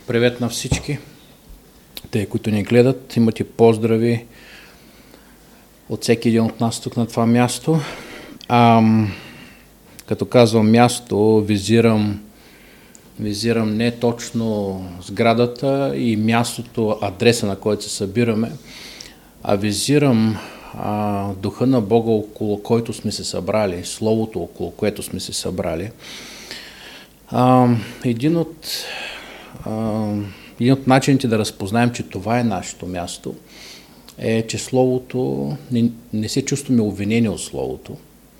Привет на всички, те, които ни гледат. Имате поздрави от всеки един от нас тук на това място. Като казвам място, визирам не точно сградата и мястото, адреса, на който се събираме, а визирам духа на Бога, около който сме се събрали, Словото, около което сме се събрали. Един от начините да разпознаем, че това е нашето място, е, че Словото, не се чувстваме обвинени от Словото,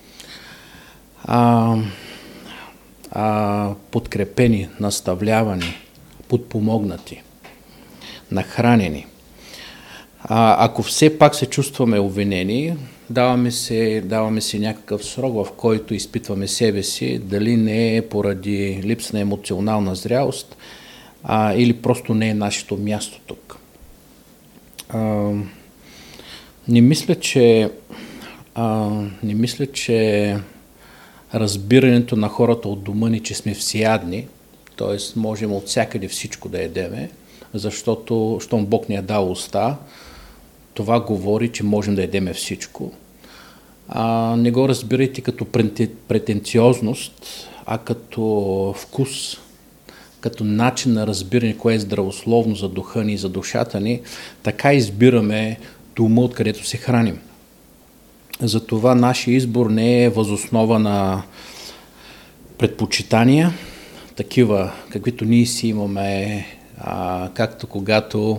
подкрепени, наставлявани, подпомогнати, нахранени. Ако все пак се чувстваме обвинени, даваме си някакъв срок, в който изпитваме себе си, дали не е поради липса на емоционална зрялост, или просто не е нашето място тук. Не мисля, че разбирането на хората от дома ни, че сме всеядни, т.е. можем от всякъде всичко да ядеме, защото щом Бог ни е дал уста, това говори, че можем да ядеме всичко. Не го разбирайте като претенциозност, а като вкус, като начин на разбиране, кое е здравословно за духа ни и за душата ни, така избираме дома, откъдето се храним. Затова нашия избор не е въз основа на предпочитания, такива, каквито ние си имаме, както когато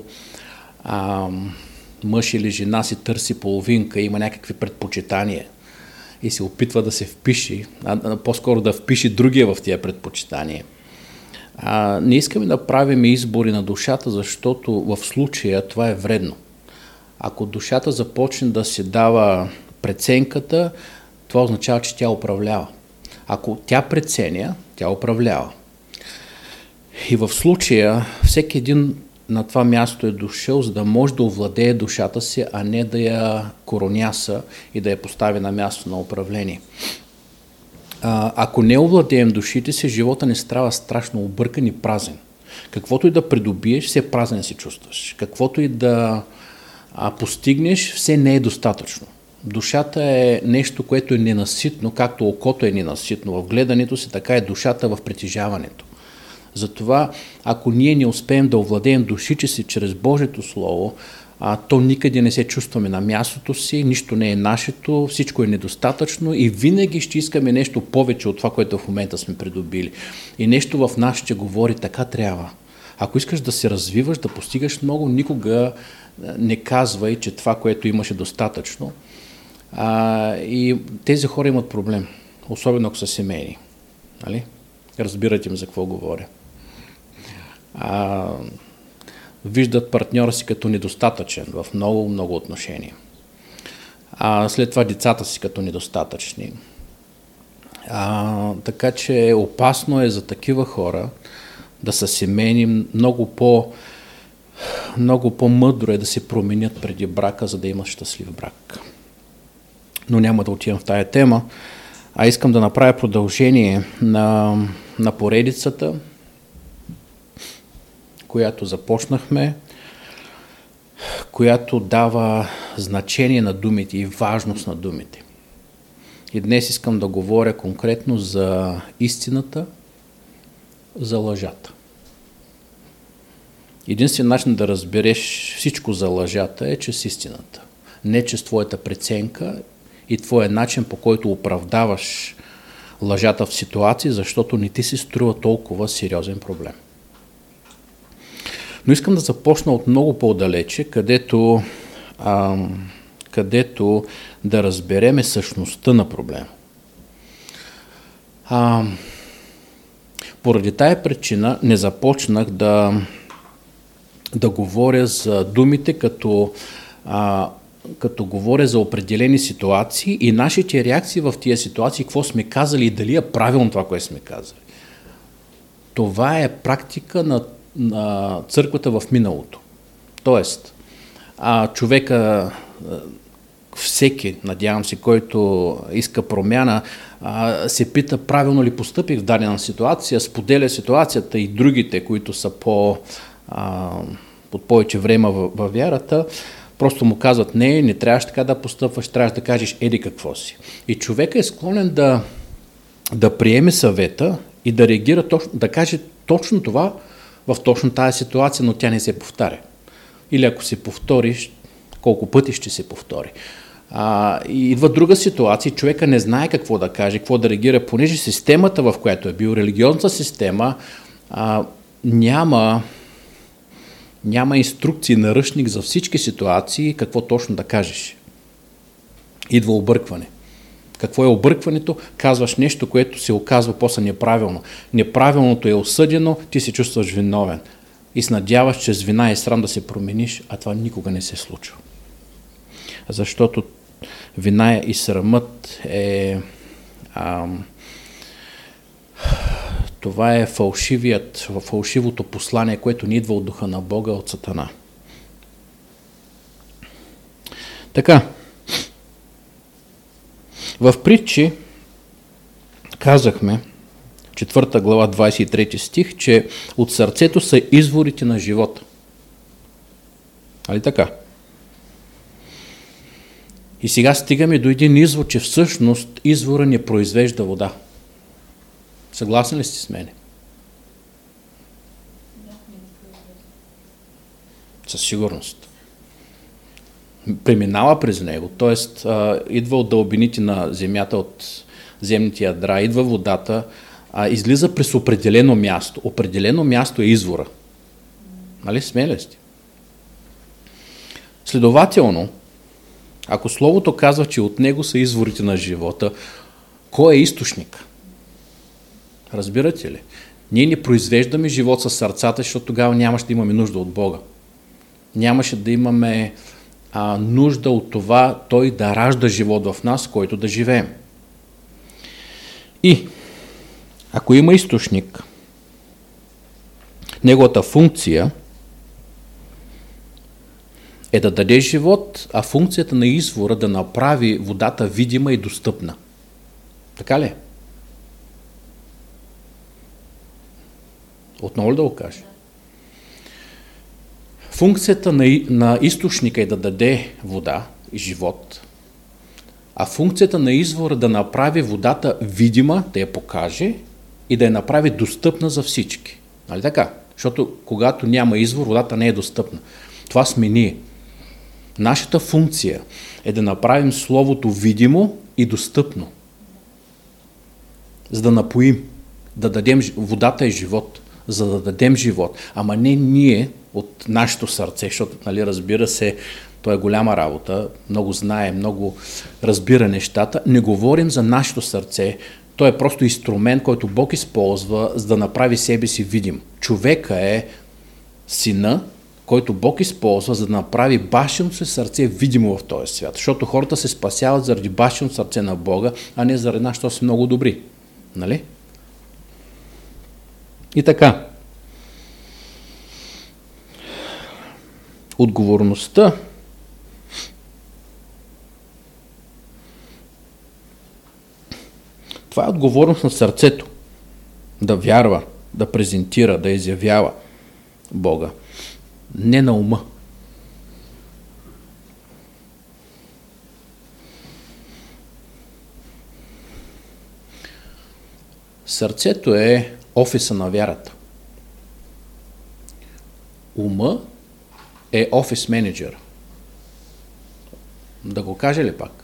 мъж или жена си търси половинка, има някакви предпочитания и се опитва да се впише, по-скоро да впише другия в тия предпочитания. Не искаме да правим избори на душата, защото в случая това е вредно. Ако душата започне да се дава преценката, това означава, че тя управлява. Ако тя преценя, тя управлява. И в случая всеки един на това място е дошъл, за да може да овладее душата си, а не да я короняса и да я постави на място на управление. Ако не овладеем душите си, живота ни става страшно объркан и празен. Каквото и да придобиеш, все празен се чувстваш. Каквото и да постигнеш, все не е достатъчно. Душата е нещо, което е ненаситно, както окото е ненаситно в гледането си, така е душата в притежаването. Затова, ако ние не успеем да овладеем душите си чрез Божието Слово, то никъде не се чувстваме на мястото си, нищо не е нашето, всичко е недостатъчно и винаги ще искаме нещо повече от това, което в момента сме придобили. И нещо в нас ще говори, така трябва. Ако искаш да се развиваш, да постигаш много, никога не казвай, че това, което имаш е достатъчно. И тези хора имат проблем, особено ако са семейни. Нали? Разбирате ми за какво говоря. Виждат партньора си като недостатъчен в много отношения. След това децата си като недостатъчни. Така че опасно е за такива хора да са семейни, много по-мъдро е да се променят преди брака, за да имат щастлив брак. Но няма да отивам в тая тема, искам да направя продължение на поредицата, която започнахме, която дава значение на думите и важност на думите. И днес искам да говоря конкретно за истината, за лъжата. Единствен начин да разбереш всичко за лъжата е чрез истината. Не чрез твоята преценка и твоя начин, по който оправдаваш лъжата в ситуации, защото не ти се струва толкова сериозен проблем. Но искам да започна от много по-далече, където да разбереме същността на проблема. Поради тая причина не започнах да говоря за думите, като говоря за определени ситуации и нашите реакции в тия ситуации, какво сме казали и дали е правилно това, което сме казали. Това е практика на църквата в миналото. Тоест, човека, всеки, надявам се, който иска промяна, се пита правилно ли постъпих в дадена ситуация, споделя ситуацията и другите, които са от повече време във вярата, просто му казват, не трябваше така да постъпваш, трябваше да кажеш еди какво си. И човека е склонен да приеме съвета и да реагира точно, да каже точно това в точно тази ситуация, но тя не се повтаря. Или ако се повториш, колко пъти ще се повтори. И идва друга ситуация, човека не знае какво да каже, какво да реагира, понеже системата, в която е бил, религиозната система, няма инструкции, наръчник за всички ситуации, какво точно да кажеш. Идва объркване. Какво е объркването? Казваш нещо, което се оказва после неправилно. Неправилното е осъдено, ти се чувстваш виновен. И се надяваш, че с вина и срам да се промениш, а това никога не се случва. Защото вина и срамът това е фалшивото послание, което ни идва от духа на Бога, от Сатана. Така, в Притчи казахме, 4 глава, 23 стих, че от сърцето са изворите на живота. Али така? И сега стигаме до един извод, че всъщност извора не произвежда вода. Съгласни ли сте с мене? Със сигурност. Преминава през него, т.е. идва от дълбините на земята, от земните ядра, идва водата, излиза през определено място. Определено място е извора. Нали смели сте? Следователно, ако Словото казва, че от него са изворите на живота, кой е източник? Разбирате ли? Ние не произвеждаме живот със сърцата, защото тогава нямаше да имаме нужда от Бога. Нямаше да имаме нужда от това Той да ражда живот в нас, който да живеем. И ако има източник, неговата функция е да даде живот, а функцията на извора да направи водата видима и достъпна. Така ли? Отново ли да го кажа? Функцията на източника е да даде вода и живот, а функцията на извора да направи водата видима, да я покаже и да я направи достъпна за всички. Нали така? Защото когато няма извор, водата не е достъпна. Това сме ние. Нашата функция е да направим Словото видимо и достъпно. За да напоим, да дадем водата е живот, за да дадем живот. Ама не ние от нашето сърце, защото, нали, разбира се, то е голяма работа, много знае, много разбира нещата. Не говорим за нашето сърце, то е просто инструмент, който Бог използва, за да направи себе си видим. Човека е сина, който Бог използва, за да направи бащиното си сърце видимо в този свят. Защото хората се спасяват заради бащиното сърце на Бога, а не заради нас, защото са много добри. Нали? И така. Отговорността това е отговорност на сърцето. Да вярва, да презентира, да изявява Бога. Не на ума. Сърцето е офиса на вярата. Ума е офис менеджер. Да го каже ли пак?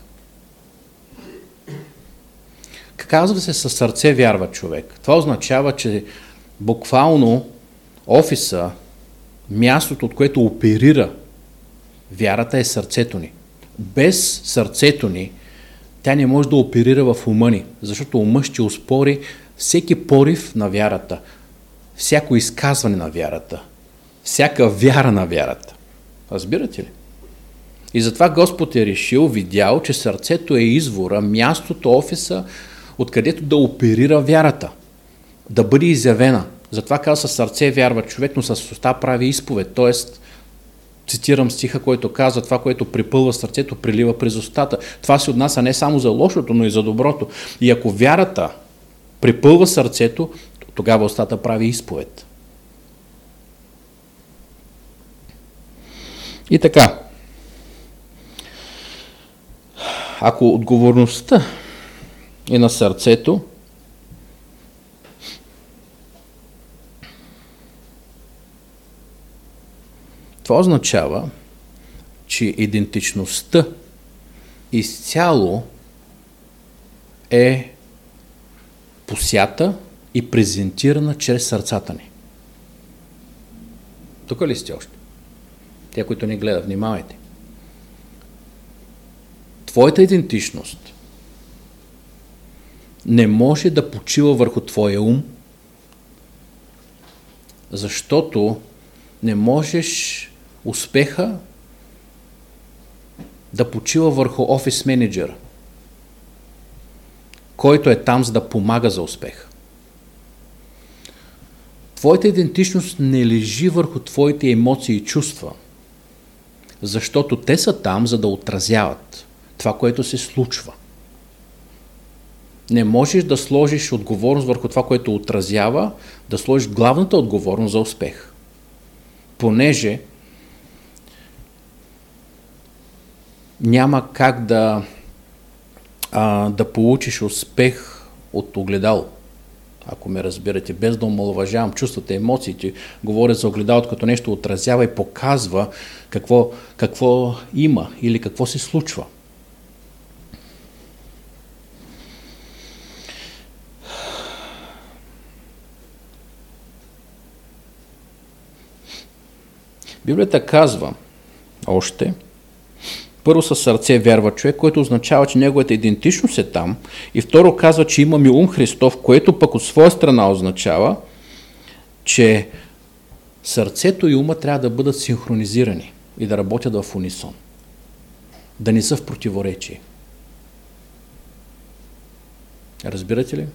Казва се, със сърце вярва човек. Това означава, че буквално офиса, мястото, от което оперира вярата, е сърцето ни. Без сърцето ни тя не може да оперира в ума ни, защото умът ще оспори всеки порив на вярата, всяко изказване на вярата, всяка вяра на вярата. Разбирате ли? И затова Господ е решил, видял, че сърцето е извора, мястото, офиса, откъдето да оперира вярата, да бъде изявена. Затова казва, със сърце вярва човек, но с уста прави изповед, т.е. Цитирам стиха, който казва: това, което припълва сърцето, прилива през устата. Това се отнася не само за лошото, но и за доброто. И ако вярата припълва сърцето, тогава устата прави изповед. И така, ако отговорността е на сърцето, това означава, че идентичността изцяло е посята и презентирана чрез сърцата ни. Тук ли сте още? Те, които ни гледат, внимавайте. Твоята идентичност не може да почива върху твоя ум, защото не можеш успеха да почива върху офис менеджера, който е там, за да помага за успеха. Твоята идентичност не лежи върху твоите емоции и чувства, защото те са там, за да отразяват това, което се случва. Не можеш да сложиш отговорност върху това, което отразява, да сложиш главната отговорност за успех. Понеже няма как да получиш успех от огледало. Ако ме разбирате, без да омаловажавам чувствата, емоциите, говоря за огледалото като нещо отразява и показва какво има или какво се случва. Библията казва още: първо със сърце вярва човек, което означава, че неговата идентичност е там, и второ казва, че имаме ум Христов, което пък от своя страна означава, че сърцето и ума трябва да бъдат синхронизирани и да работят в унисон, да не са в противоречие. Разбирате ли?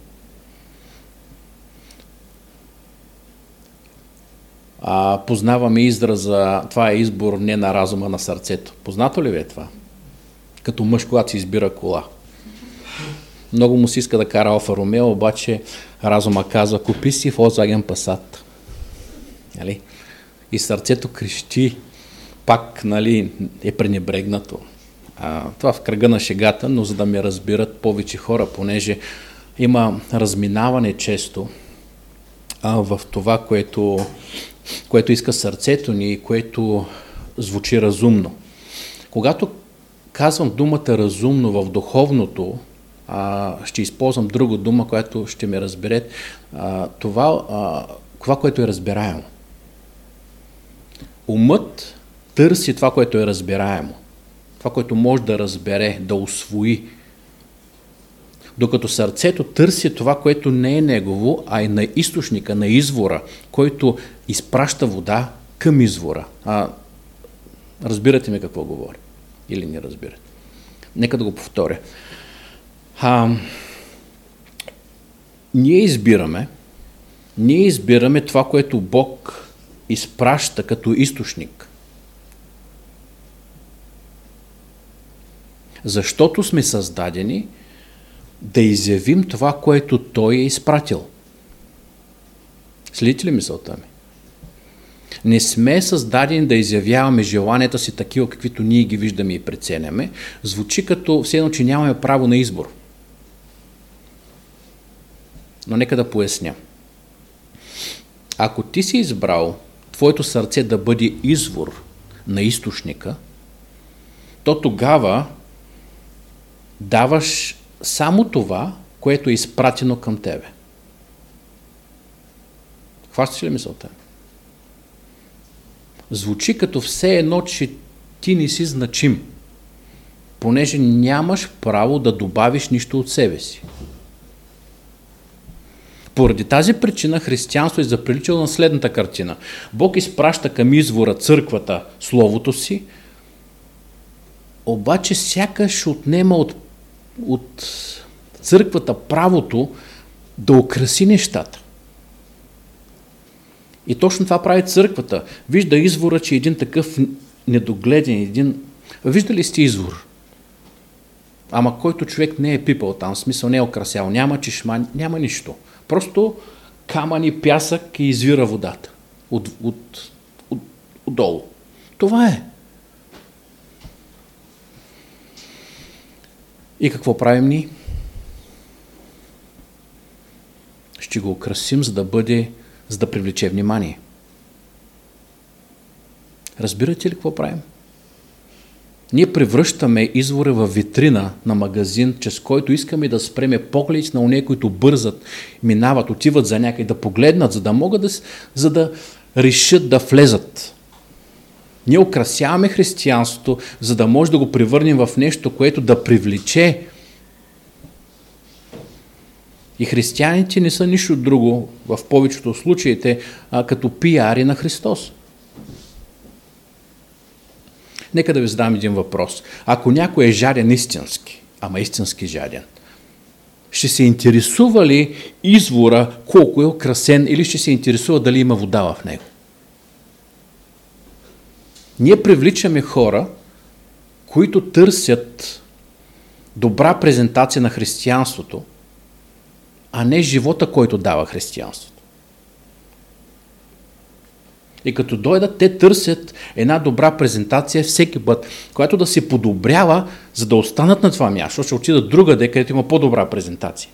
Познаваме израза: това е избор не на разума, на сърцето. Познато ли ви е това? Като мъж, когато си избира кола. Много му се иска да кара Алфа Ромео, обаче разума казва: купи си Volkswagen Passat. Нали? И сърцето крещи, пак, нали, е пренебрегнато. Това в кръга на шегата, но за да ме разбират повече хора, понеже има разминаване често в това, което иска сърцето ни и което звучи разумно. Когато казвам думата разумно в духовното, ще използвам друга дума, която ще ме разберете. Това, което е разбираемо. Умът търси това, което е разбираемо. Това, което може да разбере, да усвои. Докато сърцето търси това, което не е негово, а е на източника, на извора, който изпраща вода към извора. Разбирате ми какво говоря? Или не разбирате? Нека да го повторя. Ние избираме това, което Бог изпраща като източник. Защото сме създадени да изявим това, което Той е изпратил. Следите ли мисълта ми? Не сме създадени да изявяваме желанията си такива, каквито ние ги виждаме и преценяме. Звучи като все едно, че нямаме право на избор. Но нека да поясня. Ако ти си избрал твоето сърце да бъде извор на източника, то тогава даваш само това, което е изпратено към тебе. Хващаш ли мисълта? Звучи като все едно, че ти не си значим, понеже нямаш право да добавиш нищо от себе си. Поради тази причина християнство е заприличало на следната картина. Бог изпраща към извора, църквата, словото си, обаче сякаш отнема от църквата правото да украси нещата. И точно това прави църквата. Вижда извора, че е един такъв недогледен, един... Виждали сте извор? Ама който човек не е пипал там, в смисъл не е украсял, няма чешма, няма нищо. Просто камъни, пясък и извира водата. Отдолу. Това е. И какво правим ние? Ще го украсим, за да привлече внимание. Разбирате ли какво правим? Ние превръщаме извора в витрина на магазин, чрез който искаме да спреме погледите на онези, които бързат, минават, отиват за някъде да погледнат, за да могат за да решат да влезат. Ние украсяваме християнството, за да може да го превърнем в нещо, което да привлече. И християните не са нищо друго, в повечето случаите, като пиари на Христос. Нека да ви задам един въпрос. Ако някой е жаден истински, ама истински жаден, ще се интересува ли извора колко е украсен или ще се интересува дали има вода в него? Ние привличаме хора, които търсят добра презентация на християнството, а не живота, който дава християнството. И като дойдат, те търсят една добра презентация всеки път, която да се подобрява, за да останат на това място, ще отидат другаде, където има по-добра презентация.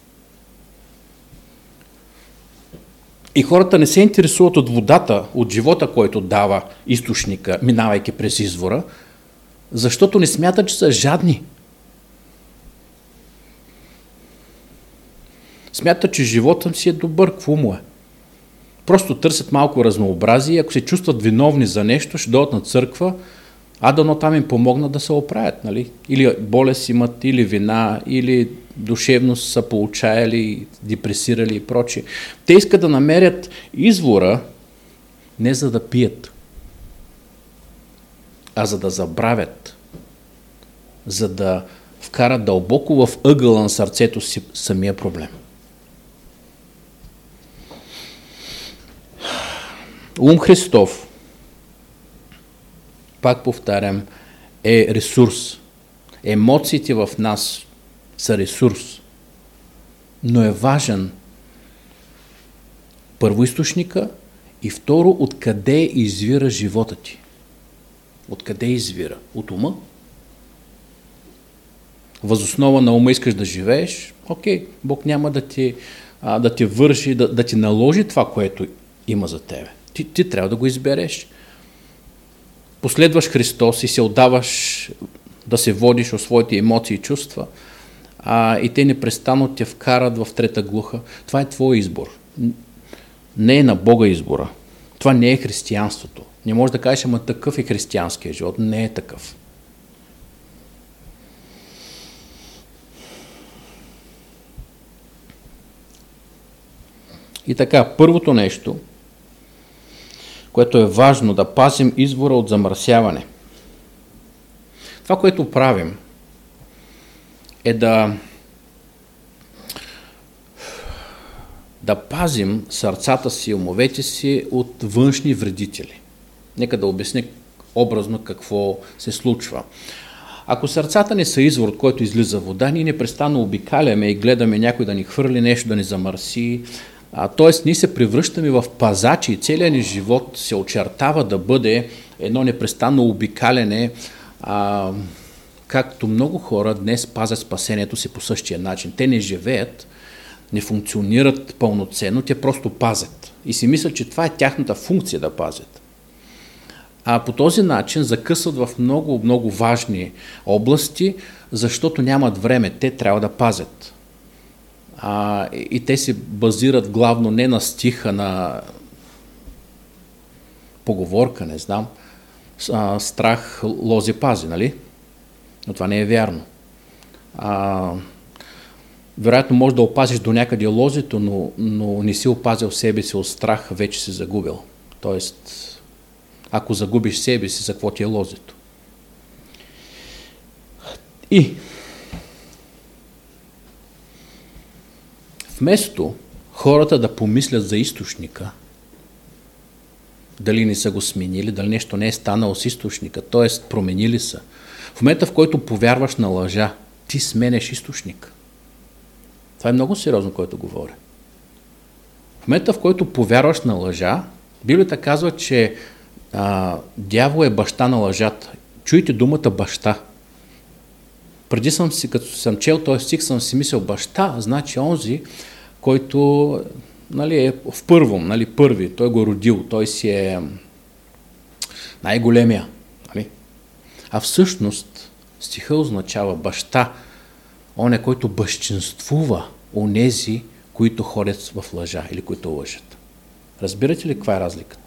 И хората не се интересуват от водата, от живота, който дава източника, минавайки през извора, защото не смятат, че са жадни. Смятат, че животът си е добър, какво му е? Просто търсят малко разнообразие и ако се чувстват виновни за нещо, ще дойдат на църква, дано там им помогнат да се оправят. Нали? Или болест имат, или вина, или душевност са получаяли, депресирали и прочие. Те искат да намерят извора не за да пият, а за да забравят, за да вкарат дълбоко в ъгъла на сърцето си самия проблем. Ум Христов, пак повтарям, е ресурс. Емоциите в нас са ресурс. Но е важен първоизточника и второ, откъде извира живота ти. Откъде извира? От ума? Възоснова на ума искаш да живееш? Окей, Бог няма да ти върши, да ти наложи това, което има за тебе. Ти трябва да го избереш. Последваш Христос и се отдаваш да се водиш от своите емоции и чувства, и те непрестанно те вкарат в трета глуха. Това е твой избор. Не е на Бога избора. Това не е християнството. Не можеш да кажеш, ама такъв е християнския живот. Не е такъв. И така, първото нещо, което е важно, да пазим извора от замърсяване. Това, което правим, е да пазим сърцата си, умовете си от външни вредители. Нека да обясня образно какво се случва. Ако сърцата ни са извор, от който излиза вода, ние непрестанно обикаляме и гледаме някой да ни хвърли нещо, да ни замърси. Тоест, ние се превръщаме в пазачи и целият ни живот се очертава да бъде едно непрестанно обикаляне, както много хора днес пазят спасението си по същия начин. Те не живеят, не функционират пълноценно, те просто пазят. И си мислят, че това е тяхната функция да пазят. По този начин закъсват в много, много важни области, защото нямат време. Те трябва да пазят. И те се базират главно не на стиха, на поговорка, не знам, страх лози пази, нали? Но това не е вярно. Вероятно може да опазиш до някъде лозито, но не си опазил себе си от страх, вече си загубил. Тоест, ако загубиш себе си, за какво ти е лозито? И вместо хората да помислят за източника, дали не са го сменили, дали нещо не е станало с източника, т.е. променили са. В момента, в който повярваш на лъжа, ти сменеш източника. Това е много сериозно, което говоря. В момента, в който повярваш на лъжа, Библията казва, че дявол е баща на лъжата. Чуйте думата баща. Преди като съм чел този стих, съм си мислил баща, значи онзи, който е в първом, първи, той го е родил, той си е най-големия. Нали? А всъщност стиха означава баща, он е, който бащинствува онези, които ходят в лъжа или които лъжат. Разбирате ли каква е разликата?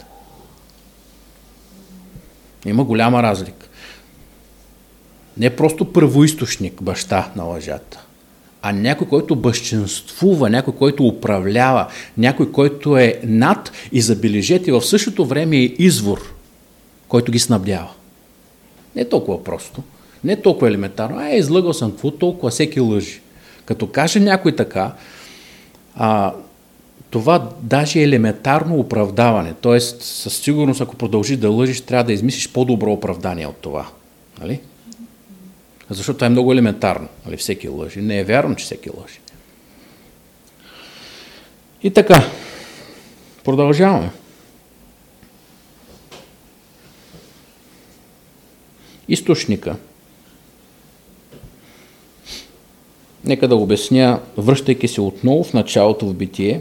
Има голяма разлика. Не просто първоизточник, баща на лъжата, а някой, който бащинствува, някой, който управлява, някой, който е над и забележете, в същото време е извор, който ги снабдява. Не е толкова просто, не е толкова елементарно. Излъгал съм, какво толкова, всеки лъжи. Като каже някой така, това даже е елементарно оправдаване. Т.е. със сигурност, ако продължиш да лъжиш, трябва да измислиш по-добро оправдание от това. Нали? Защото това е много елементарно. Нали? Всеки лъжи. Не е вярно, че всеки лъжи. И така, продължаваме. Източника. Нека да обясня, връщайки се отново в началото в Битие.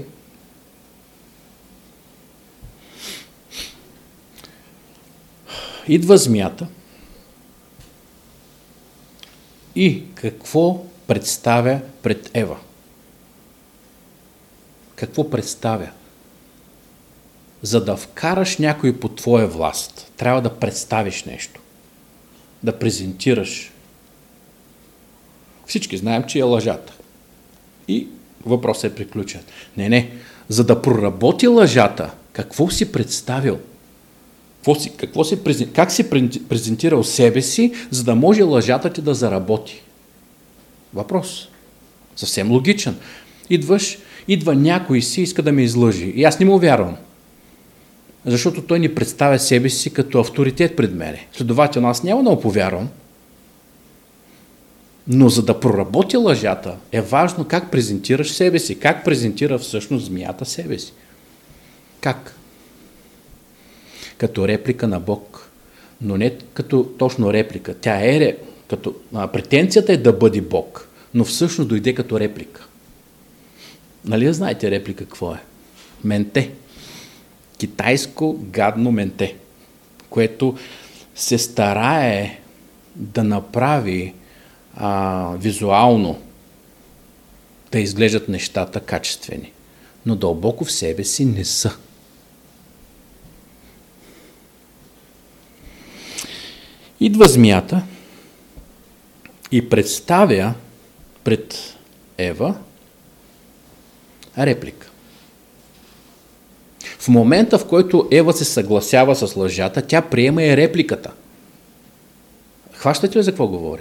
Идва змията и какво представя пред Ева? Какво представя? За да вкараш някой под твоя власт, трябва да представиш нещо. Да презентираш. Всички знаем, че е лъжата. И въпросът е приключен. Не. За да проработи лъжата, какво си представил? Как си презентирал себе си, за да може лъжата ти да заработи? Въпрос. Съвсем логичен. Идва някой си, иска да ме излъжи. И аз не му вярвам. Защото той ни представя себе си като авторитет пред мене. Следователно, аз няма да му повярвам. Но за да проработи лъжата, е важно как презентираш себе си. Как презентира всъщност змията себе си. Как? Като реплика на Бог. Но не като точно реплика. Претенцията е да бъде Бог, но всъщност дойде като реплика. Нали знаете реплика какво е? Менте. Китайско гадно менте, което се старае да направи визуално да изглеждат нещата качествени, но дълбоко в себе си не са. Идва змията и представя пред Ева реплика. В момента, в който Ева се съгласява с лъжата, тя приема и репликата. Хващате ли за какво говоря?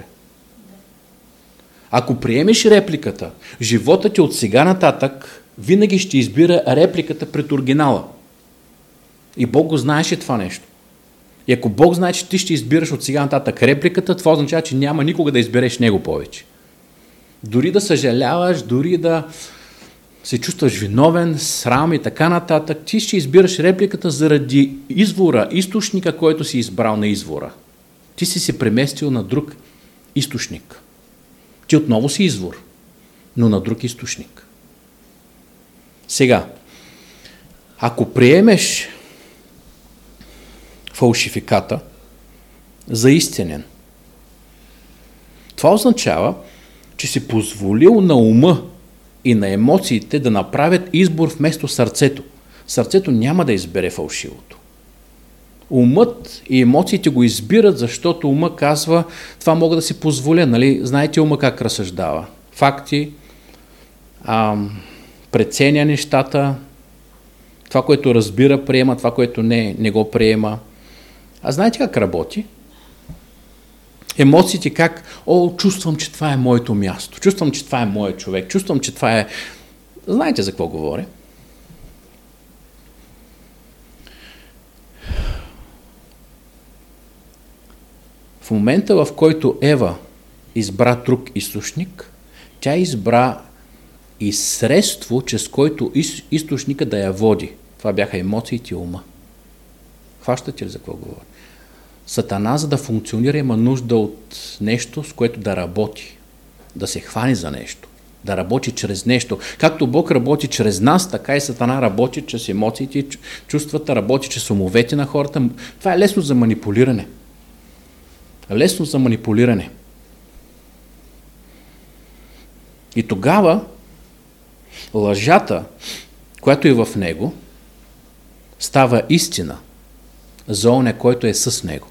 Ако приемеш репликата, живота ти от сега нататък винаги ще избира репликата пред оригинала. И Бог го знаеше това нещо. И ако Бог знае, че ти ще избираш от сега нататък репликата, това означава, че няма никога да избереш него повече. Дори да съжаляваш, дори да се чувстваш виновен, срам и така нататък, ти ще избираш репликата заради извора, източника, който си избрал на извора. Ти си се преместил на друг източник. Ти отново си извор, но на друг източник. Сега, ако приемеш фалшификата за истинен, това означава, че си позволил на ума и на емоциите да направят избор вместо сърцето. Сърцето няма да избере фалшивото. Умът и емоциите го избират, защото ума казва, това мога да си позволя. Нали? Знаете ума как разсъждава? Факти, преценя нещата, това, което разбира, приема, това, което не го приема. А знаете как работи? Емоциите как, чувствам, че това е моето място, чувствам, че това е моят човек, чувствам, че това е... Знаете за какво говоря? В момента, в който Ева избра друг източник, тя избра и средство, чрез който източника да я води. Това бяха емоциите и ума. Хващате ли за какво говоря? Сатана, за да функционира, има нужда от нещо, с което да работи, да се хвани за нещо, да работи чрез нещо. Както Бог работи чрез нас, така и Сатана работи чрез емоциите, чувствата, работи чрез умовете на хората. Това е лесно за манипулиране. Лесно за манипулиране. И тогава лъжата, която е в него, става истина за оня, който е с него.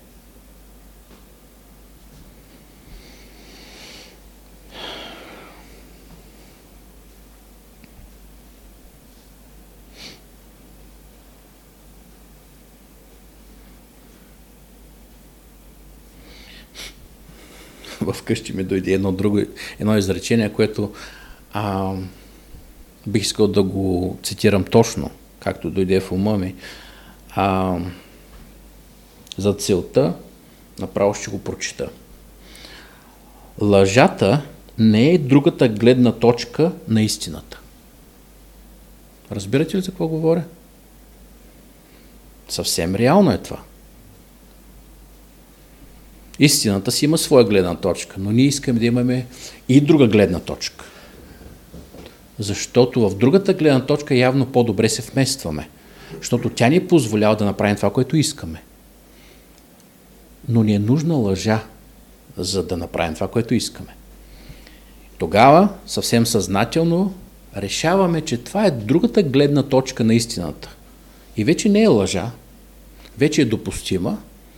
Вкъщи ми дойде едно изречение, което бих искал да го цитирам точно, както дойде в ума ми. За целта направо ще го прочита. Лъжата не е другата гледна точка на истината. Разбирате ли за какво говоря? Съвсем реално е това. Истината си има своя гледна точка, но ние искаме да имаме и друга гледна точка. Защото в другата гледна точка явно по-добре се вместваме. Защото тя ни позволява да направим това, което искаме. Но ни е нужна лъжа, за да направим това, което искаме. Тогава съвсем съзнателно решаваме, че това е другата гледна точка на истината. И вече не е лъжа, вече е допустима,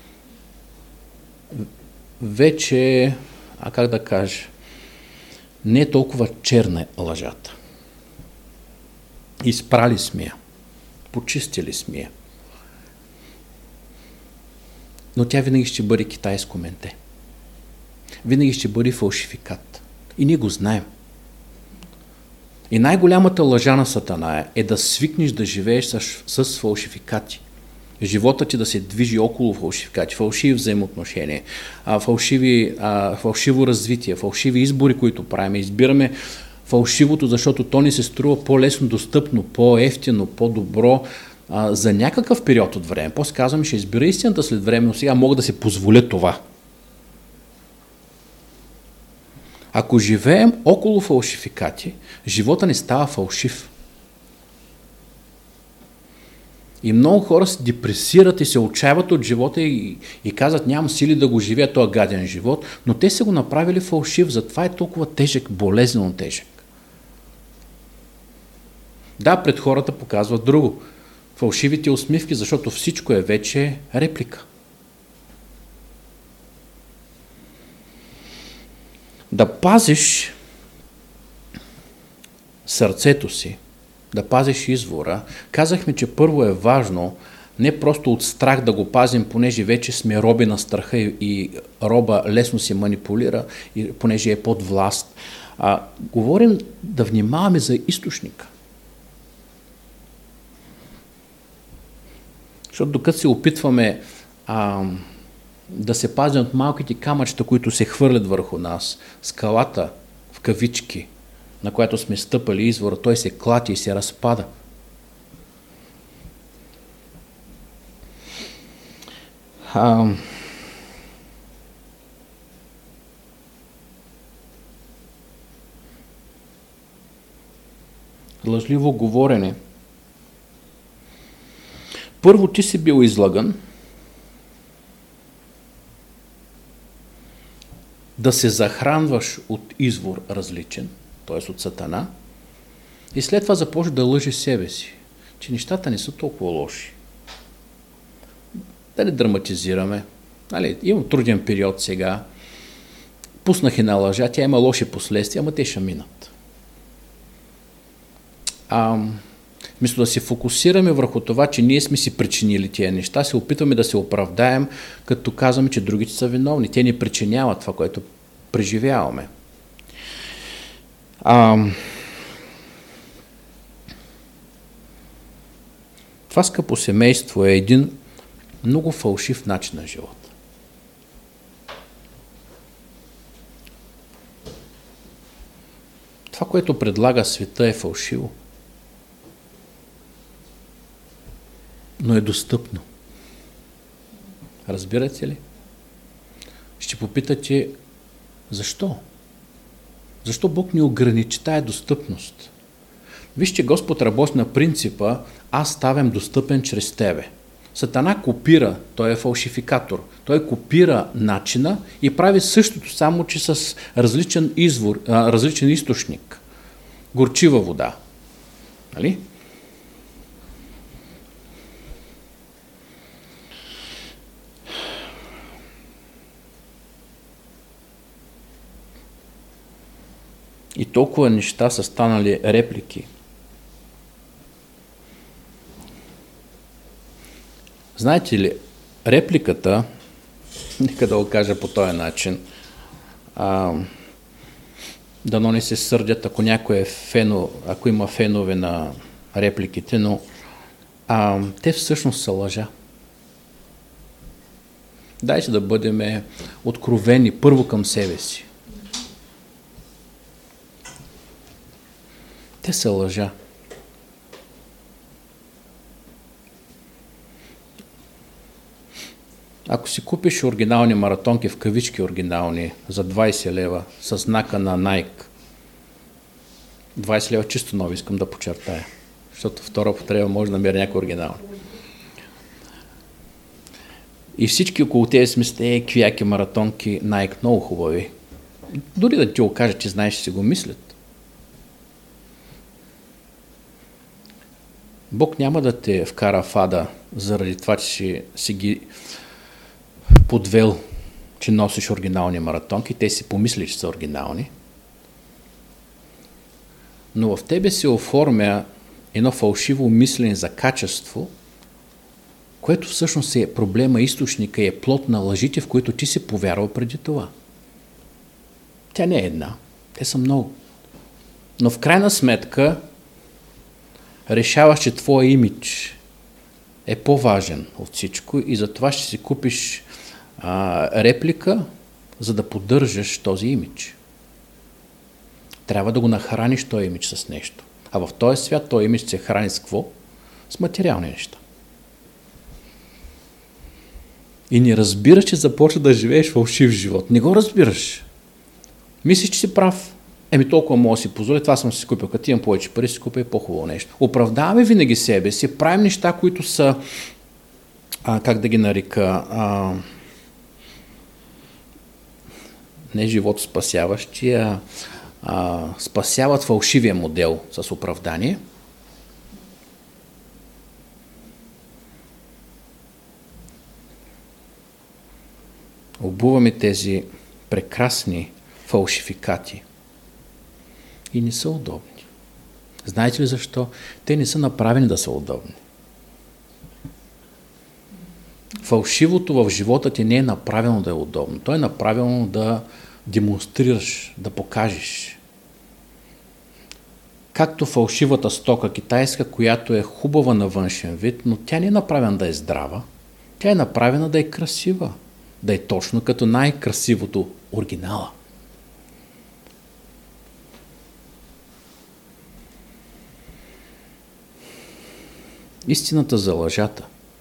вече, как да кажа, не е толкова черна лъжата. Изпрали сме я, почистили сме я. Но тя винаги ще бъде китайско менте. Винаги ще бъде фалшификат. И ние го знаем. И най-голямата лъжа на Сатана е да свикнеш да живееш с фалшификати. Живота ти да се движи около фалшификати, фалшиви взаимоотношения, фалшиво развитие, фалшиви избори, които правим. Избираме фалшивото, защото то ни се струва по-лесно достъпно, по-ефтино, по-добро за някакъв период от време. После казваме, ще избира истината след време, но сега мога да се позволя това. Ако живеем около фалшификати, живота ни става фалшив. И много хора се депресират и се отчаяват от живота и казват, нямам сили да го живея този гаден живот, но те са го направили фалшив, затова е толкова тежък, болезнено тежък. Да, пред хората показват друго. Фалшивите усмивки, защото всичко е вече реплика. Да пазиш сърцето си, да пазиш извора, казахме, че първо е важно не просто от страх да го пазим, понеже вече сме роби на страха и роба лесно се манипулира, и понеже е под власт. Говорим да внимаваме за източника. Защото докато се опитваме да се пазим от малките камъчета, които се хвърлят върху нас, скалата, в кавички, на която сме стъпали извора, той се клати и се разпада. Лъжливо говорене. Първо ти си бил излъган, да се захранваш от извор различен, т.е. от Сатана, и след това започва да лъжи себе си, че нещата не са толкова лоши. Да не драматизираме. Имам труден период сега, пуснах една лъжа, тя има лоши последствия, ама те ще минат. Вместо да се фокусираме върху това, че ние сме си причинили тия неща, се опитваме да се оправдаем, като казваме, че другите са виновни. Те ни причиняват това, което преживяваме. Това, скъпо семейство, е един много фалшив начин на живота. Това, което предлага света, е фалшиво. Но е достъпно. Разбирате ли? Ще попитате, защо? Защо Бог ни ограничи тая достъпност? Вижте, Господ работи на принципа, аз ставам достъпен чрез тебе. Сатана копира, той е фалшификатор. Той копира начина и прави същото, само че с различен различен източник. Горчива вода. Нали? И толкова неща са станали реплики. Знаете ли, репликата, нека да го кажа по този начин, дано не се сърдят, ако някой е ако има фенове на репликите, но те всъщност са лъжа. Дайте да бъдем откровени първо към себе си. Те са лъжа. Ако си купиш оригинални маратонки, в кавички оригинални, за 20 лева, с знака на Nike, 20 лева чисто нови, искам да подчертая, защото втора потреба може да намери някой оригинални. И всички около тези смислят, квияки маратонки, Nike, много хубави. Дори да ти го кажа, че знаеш, че си го мислят. Бог няма да те вкара в ада заради това, че си ги подвел, че носиш оригинални маратонки. Те си помисли, че са оригинални. Но в тебе се оформя едно фалшиво мислене за качество, което всъщност е проблема, източника и е плод на лъжите, в които ти си повярвал преди това. Тя не е една. Те са много. Но в крайна сметка решаваш, че твой имидж е по-важен от всичко и затова ще си купиш реплика, за да поддържаш този имидж. Трябва да го нахраниш този имидж с нещо. А в този свят този имидж се храни с какво? С материални неща. И не разбираш, че започва да живееш фалшив живот. Не го разбираш. Мислиш, че си прав. Толкова мога да си позволя, това съм си купил. Като имам повече пари, си купя и по-хубаво нещо. Оправдаваме винаги себе си, правим неща, които са, как да ги нарека, не живот спасяващи, спасяват фалшивия модел с оправдание. Обуваме тези прекрасни фалшификати и не са удобни. Знаете ли защо? Те не са направени да са удобни. Фалшивото в живота ти не е направено да е удобно. То е направено да демонстрираш, да покажеш. Както фалшивата стока китайска, която е хубава на външен вид, но тя не е направена да е здрава. Тя е направена да е красива. Да е точно като най-красивото оригинала. Истината за лъжата.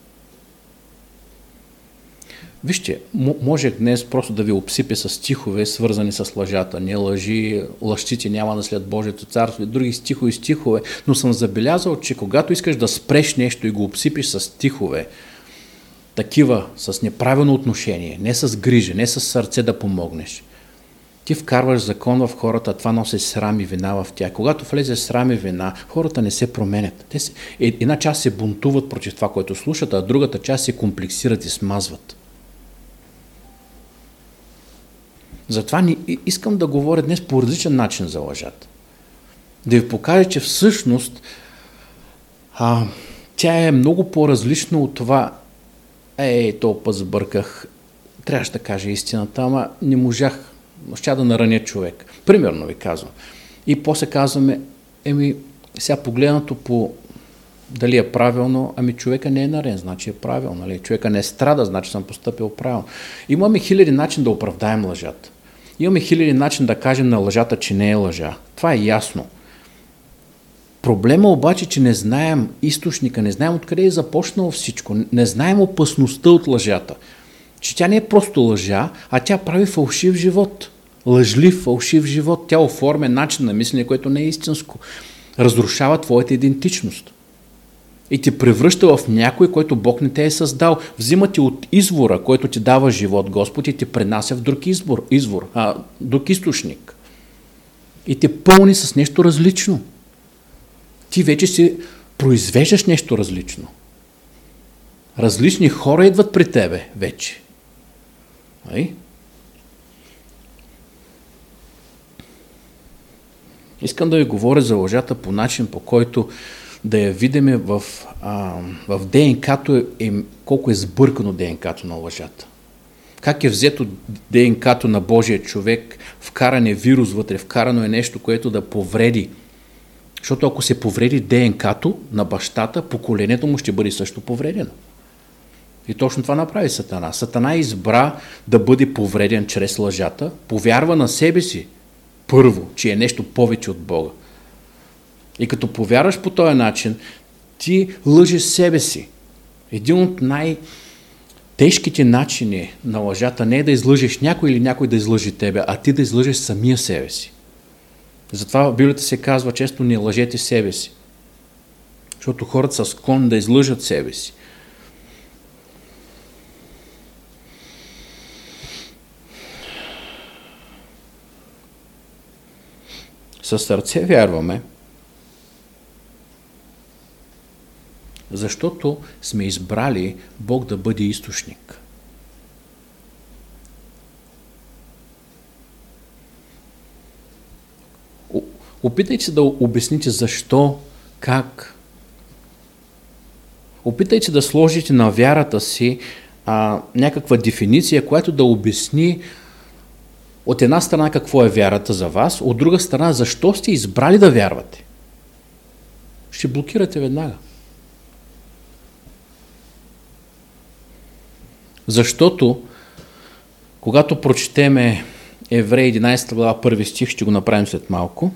Вижте, може днес просто да ви обсипе с стихове, свързани с лъжата. Не лъжи, лъжците няма да след Божието царство и други стихове, но съм забелязал, че когато искаш да спреш нещо и го обсипиш с стихове, такива, с неправилно отношение, не с грижа, не с сърце да помогнеш, ти вкарваш закон в хората, това носи срам и вина в тях. Когато влезе срам и вина, хората не се променят. Една част се бунтуват против това, което слушат, а другата част се комплексират и смазват. Затова искам да говоря днес по различен начин за лъжата. Да ви покажа, че всъщност тя е много по-различна от това. Толкова сбърках. Трябваше да кажа истината, ама не можах. Щя да нараня човек. Примерно ви казвам. И после казваме, сега погледнато по дали е правилно, човека не е нарен, значи е правилно. Човека не страда, значи съм постъпил правилно. Имаме хиляди начин да оправдаем лъжата. Имаме хиляди начин да кажем на лъжата, че не е лъжа. Това е ясно. Проблема обаче, че не знаем източника, не знаем откъде е започнало всичко, не знаем опасността от лъжата. Че тя не е просто лъжа, а тя прави фалшив живот. Лъжлив, фалшив живот. Тя оформя начин на мислене, което не е истинско. Разрушава твоята идентичност. И те превръща в някой, който Бог не те е създал. Взима ти от извора, който ти дава живот Господ, и те пренася в друг друг източник. И те пълни с нещо различно. Ти вече си произвеждаш нещо различно. Различни хора идват при тебе вече. Искам да ви говоря за лъжата по начин, по който да я видиме в ДНК-то, колко е сбъркано ДНК-то на лъжата. Как е взето ДНК-то на Божия човек, вкаран е вирус вътре, вкарано е нещо, което да повреди. Защото ако се повреди ДНК-то на бащата, поколението му ще бъде също повредено. И точно това направи Сатана. Сатана избра да бъде повреден чрез лъжата, повярва на себе си първо, че е нещо повече от Бога. И като повярваш по този начин, ти лъжеш себе си. Един от най-тежките начини на лъжата не е да излъжеш някой или някой да излъжи тебе, а ти да излъжеш самия себе си. Затова в Библията се казва често: не лъжете себе си. Защото хората са склонни да излъжат себе си. Със сърце вярваме, защото сме избрали Бог да бъде източник. Опитайте се да обясните защо, как. Опитайте да сложите на вярата си някаква дефиниция, която да обясни от една страна какво е вярата за вас, от друга страна защо сте избрали да вярвате. Ще блокирате веднага. Защото, когато прочетеме Евреи 11 глава 1 стих, ще го направим след малко,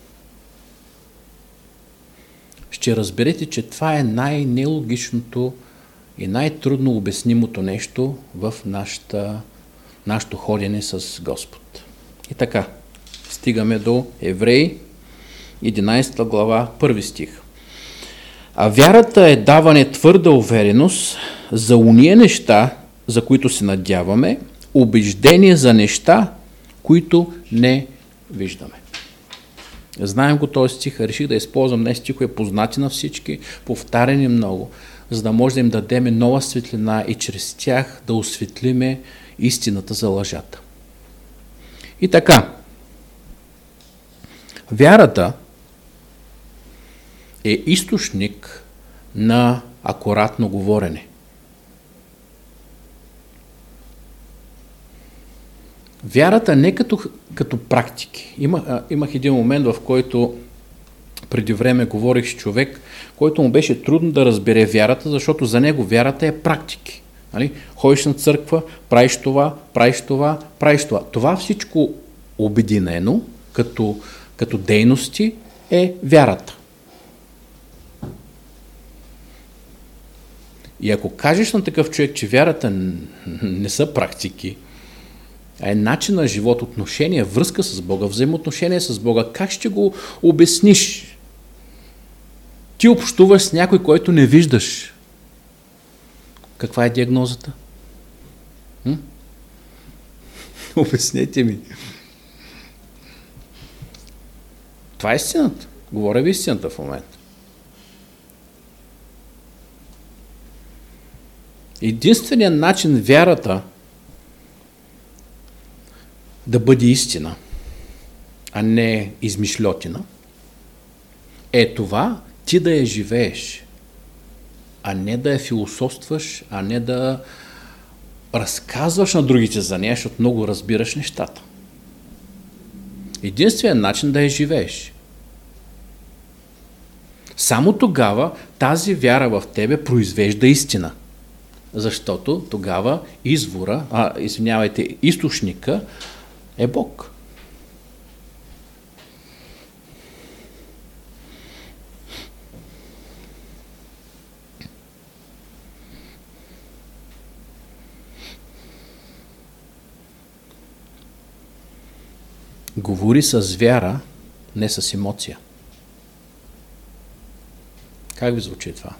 ще разберете, че това е най-нелогичното и най-трудно обяснимото нещо в нашето ходене с Господ. И така, стигаме до Евреи 11 глава 1 стих. А вярата е даване твърда увереност за уния неща, за които се надяваме, убеждение за неща, които не виждаме. Знаем го този стих, реших да използвам днес стихове познати на всички, повтаряни много, за да може да им дадем нова светлина и чрез тях да осветлиме истината за лъжата. И така, вярата е източник на акуратно говорене. Вярата не като практики. Имах един момент, в който преди време говорих с човек, който му беше трудно да разбере вярата, защото за него вярата е практики. Нали? Ходиш на църква, правиш това, правиш това, правиш това. Това всичко обединено като дейности е вярата. И ако кажеш на такъв човек, че вярата не са практики, а е начин на живот, отношение, връзка с Бога, взаимоотношение с Бога, как ще го обясниш? Ти общуваш с някой, който не виждаш. Каква е диагнозата? Обяснете ми. Това е истината. Говоря ви истината в момента. Единственият начин вярата да бъде истина, а не измишльотина, е това ти да я живееш, а не да я философстваш, а не да разказваш на другите за нея, защото много разбираш нещата. Единственият начин да я живееш. Само тогава тази вяра в тебе произвежда истина. Защото тогава източника е Бог. Говори с вяра, не с емоция. Как ви звучи това?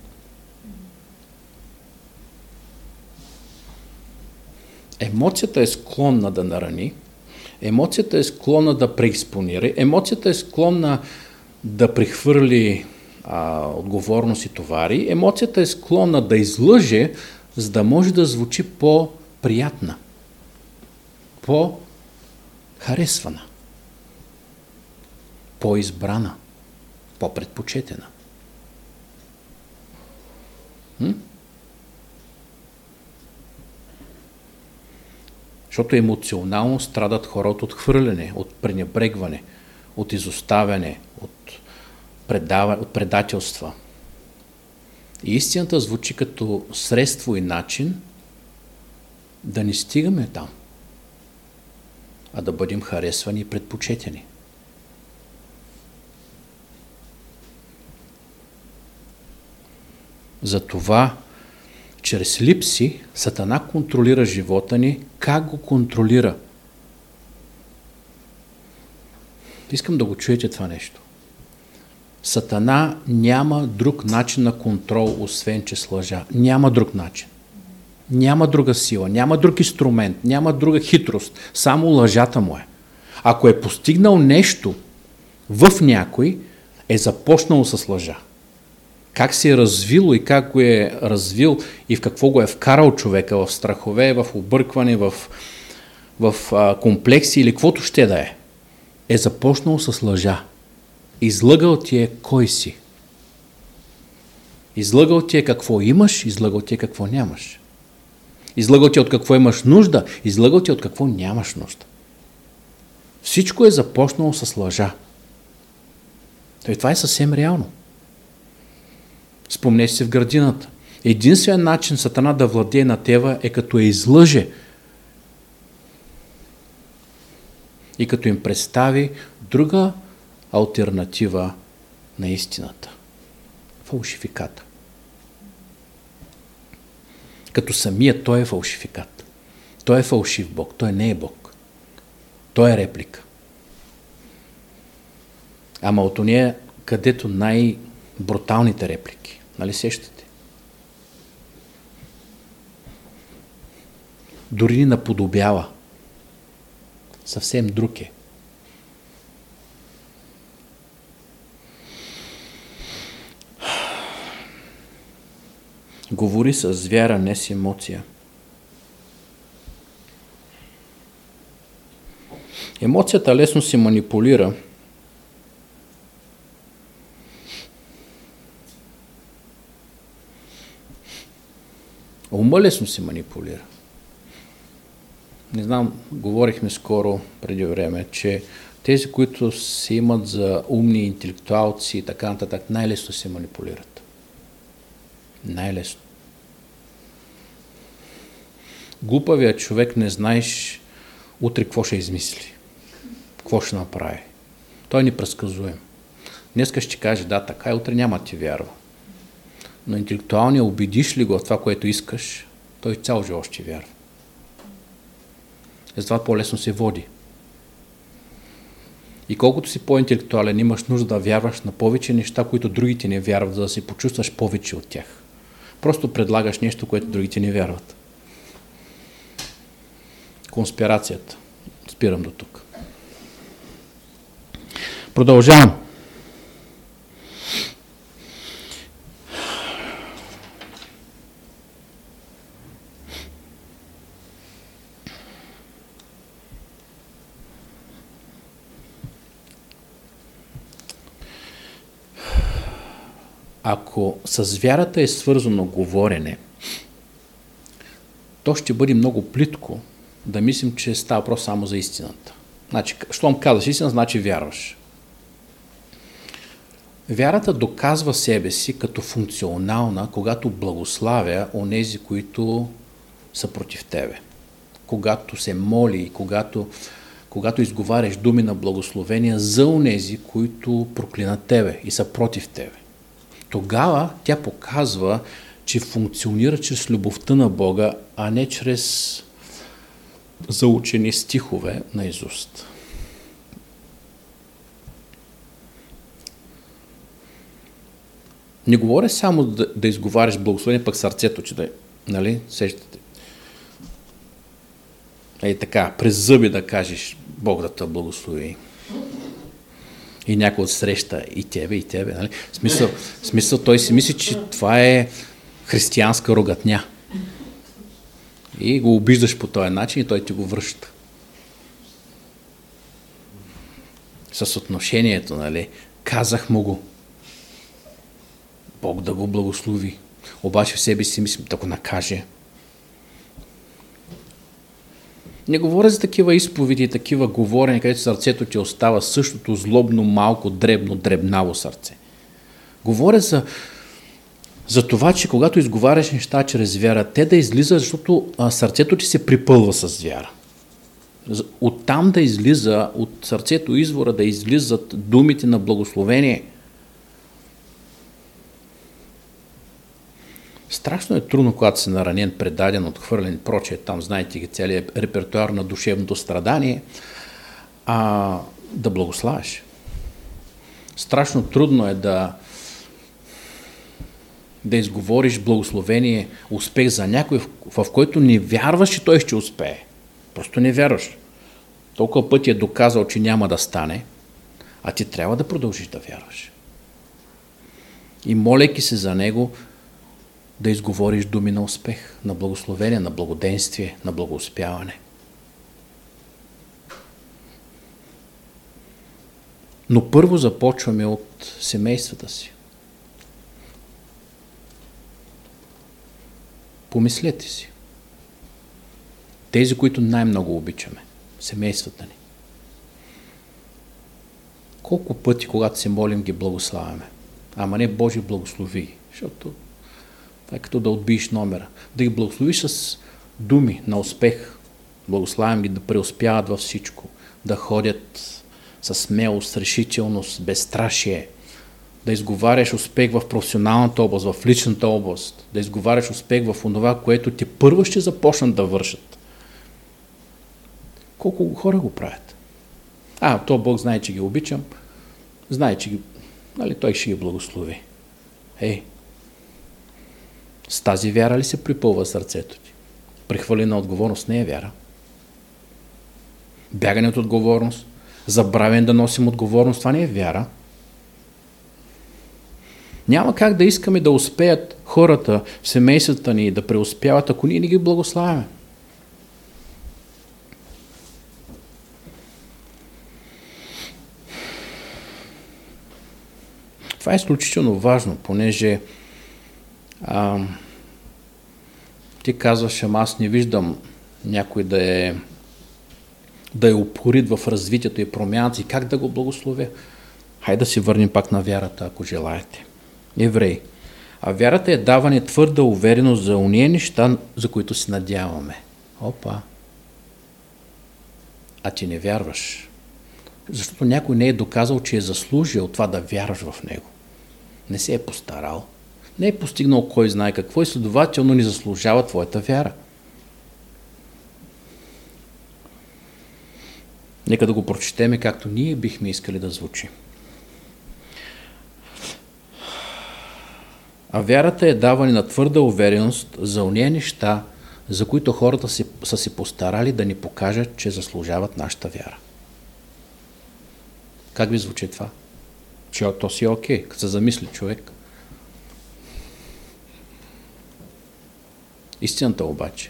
Емоцията е склонна да нарани, емоцията е склонна да преекспонира, емоцията е склонна да прехвърли отговорност и товари, емоцията е склонна да излъже, за да може да звучи по-приятна, по-харесвана, по-избрана, по-предпочетена. Защото емоционално страдат хората от хвърляне, от пренебрегване, от изоставяне, от предателства. И истината звучи като средство и начин да не стигаме там, а да бъдем харесвани и предпочетени. Затова чрез липси Сатана контролира живота ни. Как го контролира? Искам да го чуете това нещо. Сатана няма друг начин на контрол, освен че с лъжа. Няма друг начин. Няма друга сила, няма друг инструмент, няма друга хитрост. Само лъжата му е. Ако е постигнал нещо в някой, е започнало с лъжа. Как се е развило и как го е развил и в какво го е вкарал човека, в страхове, в объркване, в комплекси или каквото ще да е започнал с лъжа. Излъгал ти е кой си. Излъгал ти е какво имаш, излъгал ти е какво нямаш. Излъгал ти е от какво имаш нужда, излъгал ти е от какво нямаш нужда. Всичко е започнало с лъжа. Това е съвсем реално. Спомнете се в градината. Единствен начин Сатана да владее на Ева е като я излъже и като им представи друга алтернатива на истината. Фалшификата. Като самия той е фалшификат. Той е фалшив Бог. Той не е Бог. Той е реплика. Ама от ония, където най-бруталните реплики. Нали сещате? Дори ни наподобява. Съвсем друг е. Говори с вяра, не с емоция. Емоцията лесно се манипулира. Ума лесно се манипулира. Не знам, говорихме скоро преди време, че тези, които се имат за умни интелектуалци и така нататък, най-лесно се манипулират. Най-лесно. Глупавият човек не знаеш утре какво ще измисли, какво ще направи. Той е непредсказуем. Днеска ще каже да, така и утре няма да ти вярва. Но интелектуалният убедиш ли го в това, което искаш, той цял живот ще вярва. Затова по-лесно се води. И колкото си по-интелектуален, имаш нужда да вярваш на повече неща, които другите не вярват, за да се почувстваш повече от тях. Просто предлагаш нещо, което другите не вярват. Конспирацията. Спирам до тук. Продължавам. Ако с вярата е свързано говорене, то ще бъде много плитко да мислим, че става въпрос само за истината. Значи, щом казваш истина, значи вярваш. Вярата доказва себе си като функционална, когато благославя онези, които са против тебе. Когато се моли, когато когато изговаряш думи на благословения за онези, които проклинат тебе и са против тебе. Тогава тя показва, че функционира чрез любовта на Бога, а не чрез заучени стихове наизуст. Не говоря само да изговаряш благословение, пък сърцето, че да е, нали, сещате. Ей така, през зъби да кажеш Бог да те благослови. И някой отсреща и тебе, нали? Смисъл, той си мисли, че това е християнска рогатня. И го обиждаш по този начин и той ти го връща. С отношението, нали? Казах му го. Бог да го благослови. Обаче в себе си мислим да го накаже. Не говоря за такива изповеди, такива говорения, където сърцето ти остава същото злобно, малко, дребно, дребнаво сърце. Говоря за това, че когато изговаряш неща чрез вяра, те да излизат, защото сърцето ти се припълва с вяра. Оттам да излиза, от сърцето извора да излизат думите на благословение. Страшно е трудно, когато си наранен, предаден, отхвърлен, прочее, там знаете ги целият репертуар на душевното страдание, да благославиш. Страшно трудно е да изговориш благословение, успех за някой, в който не вярваш, че той ще успее. Просто не вярваш. Толкова пъти е доказал, че няма да стане, а ти трябва да продължиш да вярваш. И молейки се за него, да изговориш думи на успех, на благословение, на благоденствие, на благоуспяване. Но първо започваме от семействата си. Помислете си. Тези, които най-много обичаме. Семействата ни. Колко пъти, когато се молим, ги благославяме. Ама не Боже благослови, защото това е като да отбиеш номера. Да ги благословиш с думи на успех. Благославям ги да преуспяват във всичко. Да ходят с смелост, решителност, безстрашие. Да изговаряш успех в професионалната област, в личната област. Да изговаряш успех в онова, което те първо ще започнат да вършат. Колко хора го правят? То Бог знае, че ги обичам. Знае, че Той ще ги благослови. С тази вяра ли се припълва сърцето ти? Прехвърлена отговорност не е вяра. Бягане от отговорност, забравен да носим отговорност, това не е вяра. Няма как да искаме да успеят хората в семействата ни да преуспяват, ако ние не ги благославяме. Това е изключително важно, понеже ти казваш, аз не виждам някой да е упорит в развитието и промяната и как да го благословя. Хайде да си върнем пак на вярата, ако желаете. Евреи. А вярата е даване твърда увереност за ония неща, за които се надяваме. А ти не вярваш. Защото някой не е доказал, че е заслужил това да вярваш в него. Не се е постарал. Не е постигнал кой знае какво и следователно не заслужава твоята вяра. Нека да го прочетеме както ние бихме искали да звучи. А вярата е даване на твърда увереност за ония неща, за които хората са се постарали да ни покажат, че заслужават нашата вяра. Как ви звучи това? Че то си е окей, като се замисли човек. Истината обаче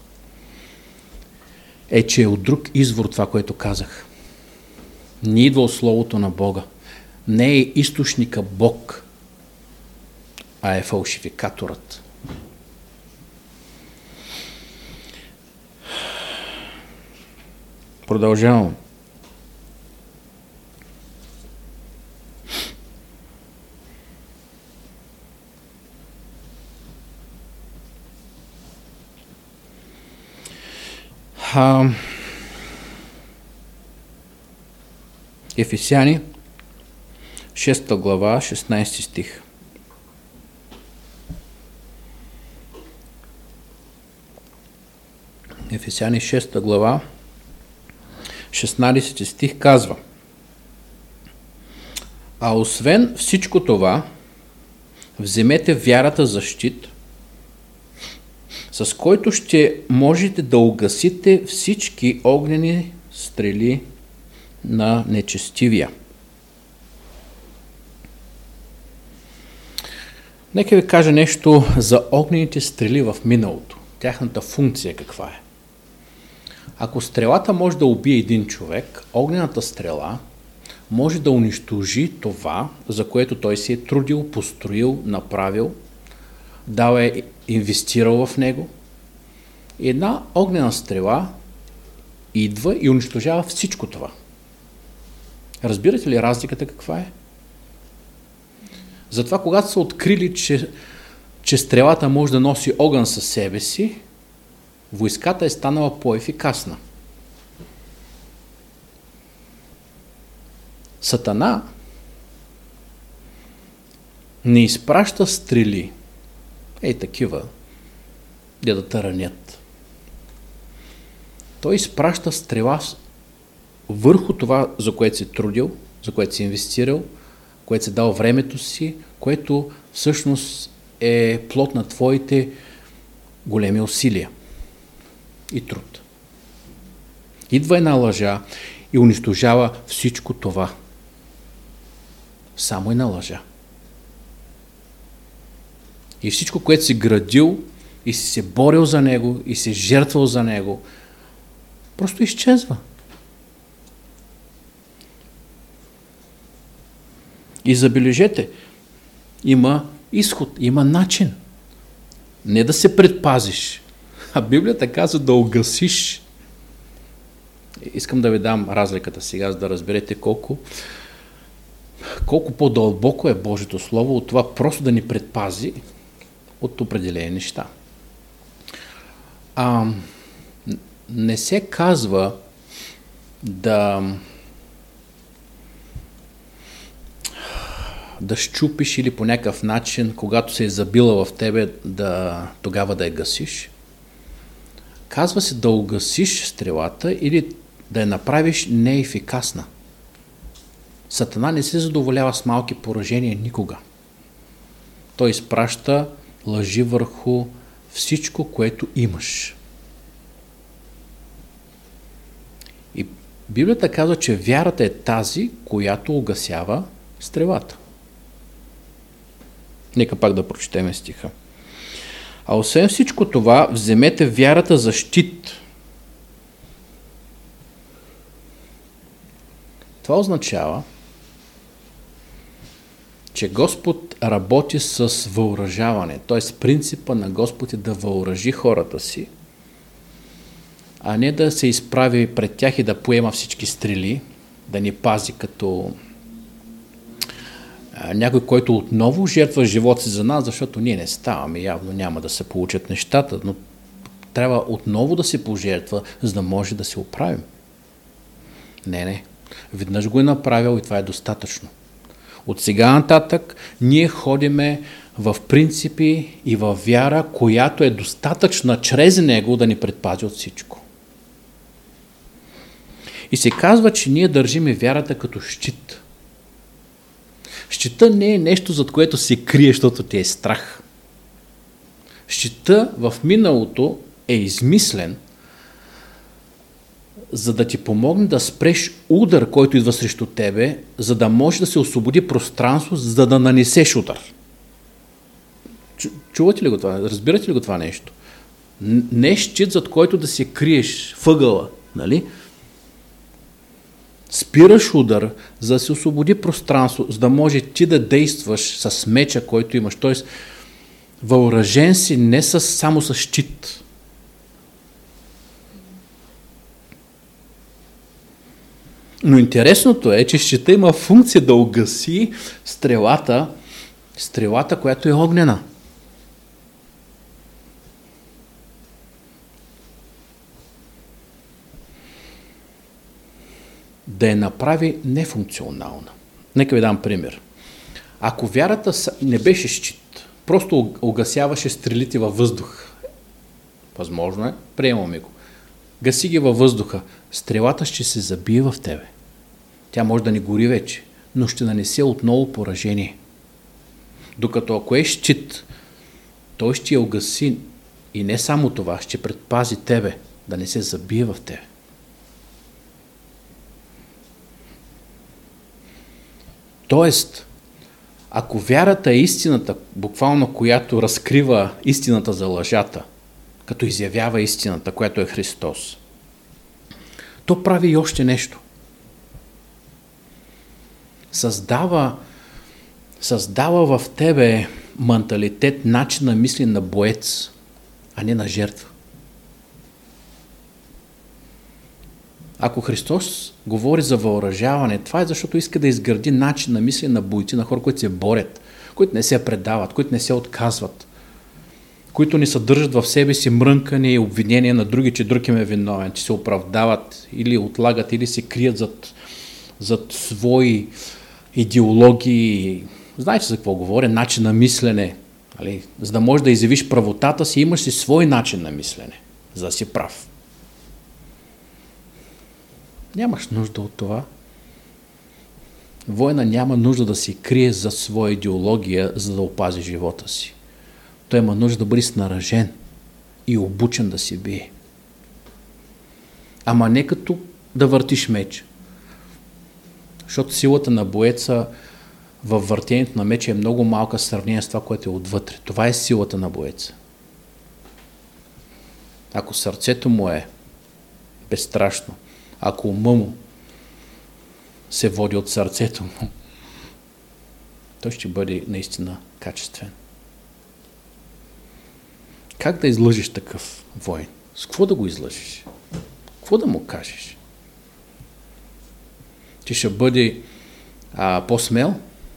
е, че е от друг извор това, което казах. Не идва от Словото на Бога. Не е източника Бог, а е фалшификаторът. Продължавам. Ефесяни, 6 глава, 16 стих. Ефесяни 6 глава, 16 стих казва: а освен всичко това, вземете вярата за щит, с който ще можете да угасите всички огнени стрели на нечестивия. Нека ви кажа нещо за огнените стрели в миналото. Тяхната функция каква е? Ако стрелата може да убие един човек, огнената стрела може да унищожи това, за което той се е трудил, построил, направил, дал е инвестирал в него. И една огнена стрела идва и унищожава всичко това. Разбирате ли разликата каква е? Затова, когато са открили, че стрелата може да носи огън със себе си, войската е станала по-ефикасна. Сатана не изпраща стрели, такива, де да таранят. Той изпраща стрела върху това, за което си трудил, за което си инвестирал, което си дал времето си, което всъщност е плод на твоите големи усилия и труд. Идва една лъжа и унищожава всичко това. Само една лъжа. И всичко, което си градил и си се борил за него и си жертвал за него, просто изчезва. И забележете, има изход, има начин. Не да се предпазиш, а Библията казва да угасиш. Искам да ви дам разликата сега, за да разберете колко по-дълбоко е Божието Слово от това просто да ни предпази от определени неща. Не се казва да щупиш или по някакъв начин, когато се е забила в тебе, тогава да я гасиш. Казва се да угасиш стрелата или да я направиш неефикасна. Сатана не се задоволява с малки поражения никога. Той изпраща лъжи върху всичко, което имаш. И Библията казва, че вярата е тази, която угасява стрелата. Нека пак да прочетем стиха. А освен всичко това, вземете вярата за щит. Това означава, че Господ работи с въоръжаване, т.е. принципа на Господ е да въоръжи хората си, а не да се изправи пред тях и да поема всички стрели, да ни пази като някой, който отново жертва живота си за нас, защото ние не ставаме, явно няма да се получат нещата, но трябва отново да се пожертва, за да може да се оправим. Не. Веднъж го е направил и това е достатъчно. От сега нататък ние ходиме в принципи и в вяра, която е достатъчна чрез него да ни предпази от всичко. И се казва, че ние държиме вярата като щит. Щита не е нещо, зад което се крие, защото ти е страх. Щита в миналото е измислен, за да ти помогне да спреш удар, който идва срещу тебе, за да може да се освободи пространство, за да нанесеш удар. Чувате ли го това? Разбирате ли го това нещо? Не е щит, зад който да се криеш въгъла, нали? Спираш удар, за да се освободи пространство, за да може ти да действаш с меча, който имаш. Т.е. въоръжен си не само с щит. Но интересното е, че щита има функция да угаси стрелата, която е огнена. да я направи нефункционална. Нека ви дам пример. Ако вярата не беше щит, просто угасяваше стрелите във въздух, възможно е, приемаме го. Гаси ги във въздуха, стрелата ще се забие в тебе. Тя може да не гори вече, но ще нанесе отново поражение. Докато ако е щит, той ще я угаси и не само това, ще предпази тебе да не се забие в тебе. Тоест, ако вярата е истината, буквално която разкрива истината за лъжата, като изявява истината, която е Христос, то прави и още нещо. Създава в тебе менталитет, начин на мисли на боец, а не на жертва. Ако Христос говори за въоръжаване, това е защото иска да изгради начин на мисли на бойци, на хора, които се борят, които не се предават, които не се отказват, които не съдържат в себе си мрънкане и обвинения на други, че друг им е виновен, че се оправдават или отлагат, или се крият зад свои идеологии. Знаете за какво говоря? Начин на мислене. За да можеш да изявиш правотата си, имаш си свой начин на мислене, за да си прав. Нямаш нужда от това. Война няма нужда да се крие за своя идеология, за да опази живота си. Той има нужда да бъде снаражен и обучен да се бие. Ама не като да въртиш меч. Защото силата на боеца във въртението на меча е много малка в сравнение с това, което е отвътре. Това е силата на боеца. Ако сърцето му е безстрашно, ако ума му се води от сърцето му, той ще бъде наистина качествен. Как да излъжиш такъв воин? С какво да го излъжиш? Какво да му кажеш? Че ще бъде по-смел?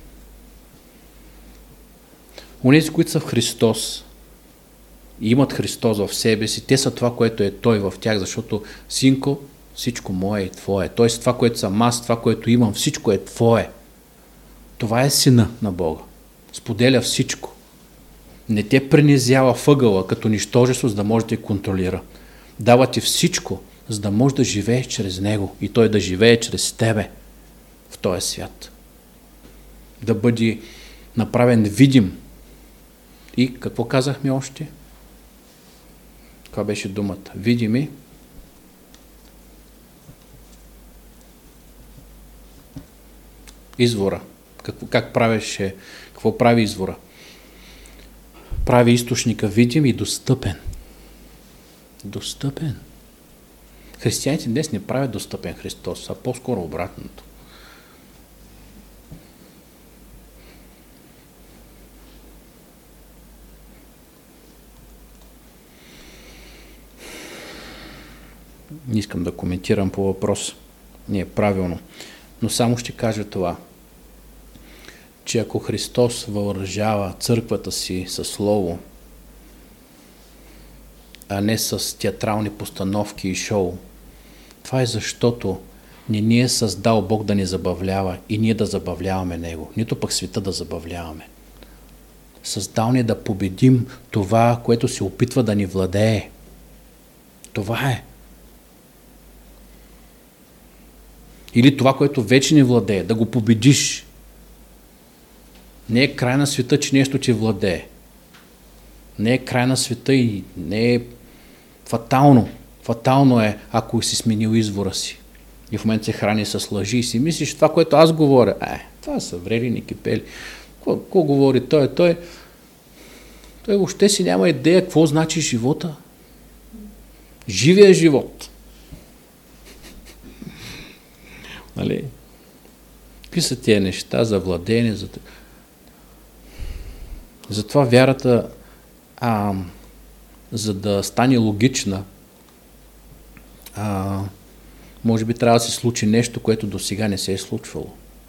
Онези, които са в Христос и имат Христос в себе си, те са това, което е Той в тях, защото синко, всичко мое е Твое. Тоест това, което съм аз, това, което имам, всичко е Твое. Това е сина на Бога. Споделя всичко. Не те принизява въгъла като нищожество, за да може да те контролира. Дава ти всичко, за да можеш да живееш чрез Него и Той да живее чрез тебе в този свят. Да бъде направен видим. И какво казахме още? Каква беше думата? Видими. Извора. Какво прави извора? Прави източника видим и достъпен. Достъпен. Християните днес не правят достъпен Христос, а по-скоро обратното. Не искам да коментирам по въпрос. Не е правилно. Но само ще кажа това, че ако Христос въоръжава църквата си със Слово, а не с театрални постановки и шоу, това е защото не ни е създал Бог да ни забавлява и ние да забавляваме Него, нито пък света да забавляваме. Създал ни е да победим това, което се опитва да ни владее. Това е. Или това, което вече ни владее, да го победиш. Не е край на света, че нещо ти владее. Не е край на света и не е фатално. Фатално е, ако си сменил извора си. И в момента се храни с лъжи и си мислиш, това, което аз говоря, това са врели ни кипели. Какво говори той? Той въобще си няма идея какво значи живота. Живия живот. Нали? Какви са тия неща за владение? Затова вярата, за да стане логична, може би трябва да се случи нещо, което до сега не се е случвало.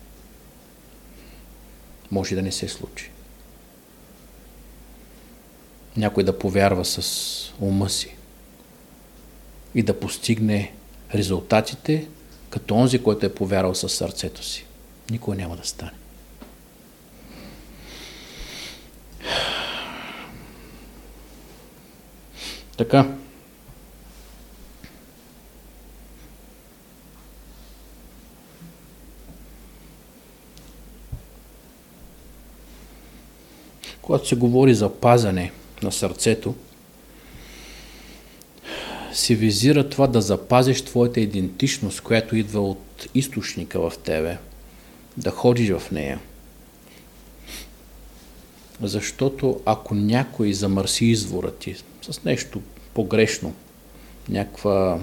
Може да не се случи. Някой да повярва с ума си и да постигне резултатите, като онзи, който е повярвал със сърцето си. Никога няма да стане. Така. Когато се говори за пазене на сърцето, се визира това да запазиш твоята идентичност, която идва от източника в тебе, да ходиш в нея. Защото ако някой замърси извора ти с нещо погрешно, някаква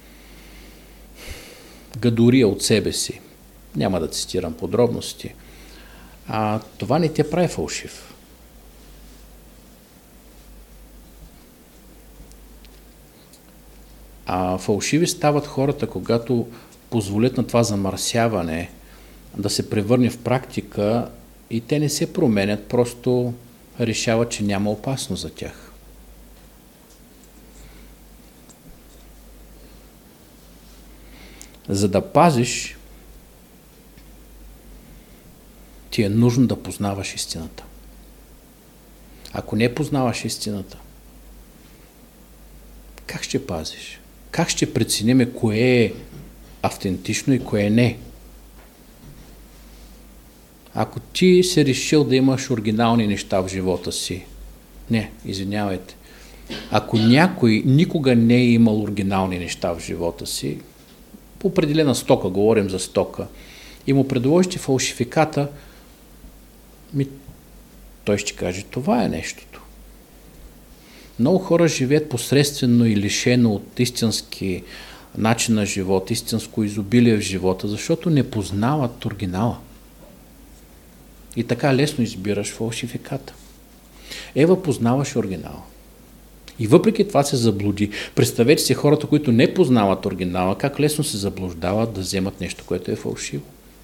гадория от себе си, няма да цитирам подробности, това не те прави фалшив. Фалшиви стават хората, когато позволят на това замърсяване да се превърне в практика и те не се променят, просто решават, че няма опасност за тях. За да пазиш, ти е нужно да познаваш истината. Ако не познаваш истината, как ще пазиш? Как ще преценим кое е автентично и кое не? Ако ти си решил да имаш оригинални неща в живота си, не, извинявайте, ако някой никога не е имал оригинални неща в живота си, по определена стока, говорим за стока, и му предложите фалшификата, той ще каже, това е нещото. Много хора живеят посредствено и лишено от истински начин на живот, истинско изобилие в живота, защото не познават оригинала. И така лесно избираш фалшификата. Ева познаваше оригинала. И въпреки това се заблуди. Представете си хората, които не познават оригинала, как лесно се заблуждават да вземат нещо, което е фалшиво.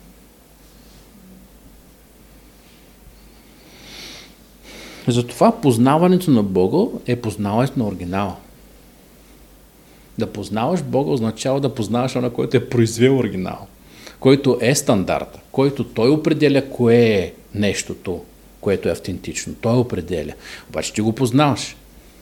Затова познаването на Бога е познаването на оригинала. Да познаваш Бога означава да познаваш на който е произвел оригинал, който е стандарта, който той определя кое е нещото, което е автентично. Той определя. Обаче ти го познаваш.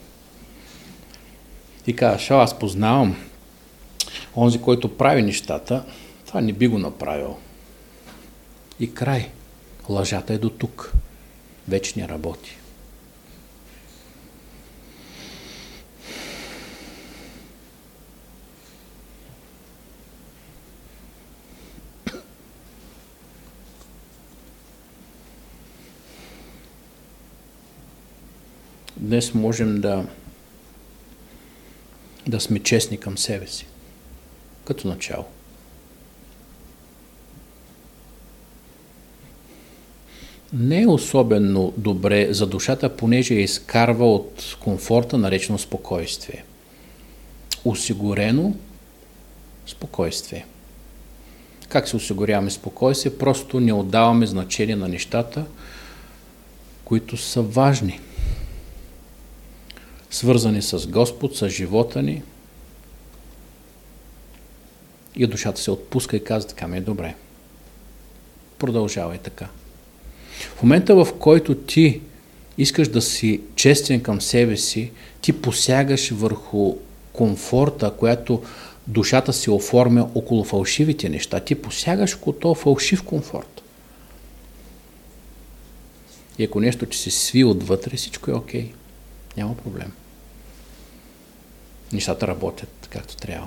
И казваш, аз познавам онзи, който прави нещата, това не би го направил. И край. Лъжата е до тук. Вече не работи. Днес можем да сме честни към себе си. Като начало. Не е особено добре за душата, понеже я изкарва от комфорта, наречено спокойствие. Осигурено спокойствие. Как се осигуряваме спокойствие? Просто не отдаваме значение на нещата, които са важни. Свързани с Господ, с живота ни. И душата се отпуска и казва, така ми е добре. Продължавай така. В момента, в който ти искаш да си честен към себе си, ти посягаш върху комфорта, която душата си оформя около фалшивите неща. Ти посягаш около този фалшив комфорт. И ако нещо, че се сви отвътре, всичко е окей. Няма проблем. Нещата работят както трябва.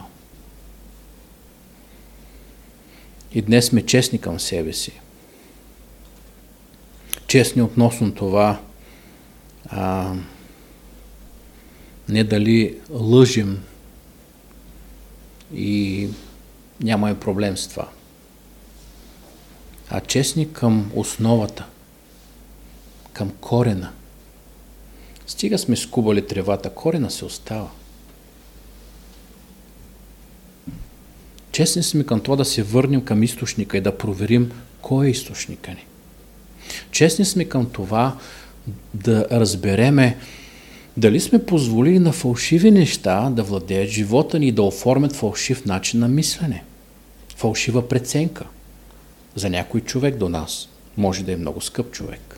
И днес сме честни към себе си. Честни относно това, не дали лъжим и нямаме проблем с това. А честни към основата, към корена. Стига сме скубали тревата, корена се остава. Честни сме към това да се върнем към източника и да проверим кой е източника ни. Честни сме към това да разбереме дали сме позволили на фалшиви неща да владеят живота ни и да оформят фалшив начин на мислене. фалшива преценка. За някой човек до нас може да е много скъп човек.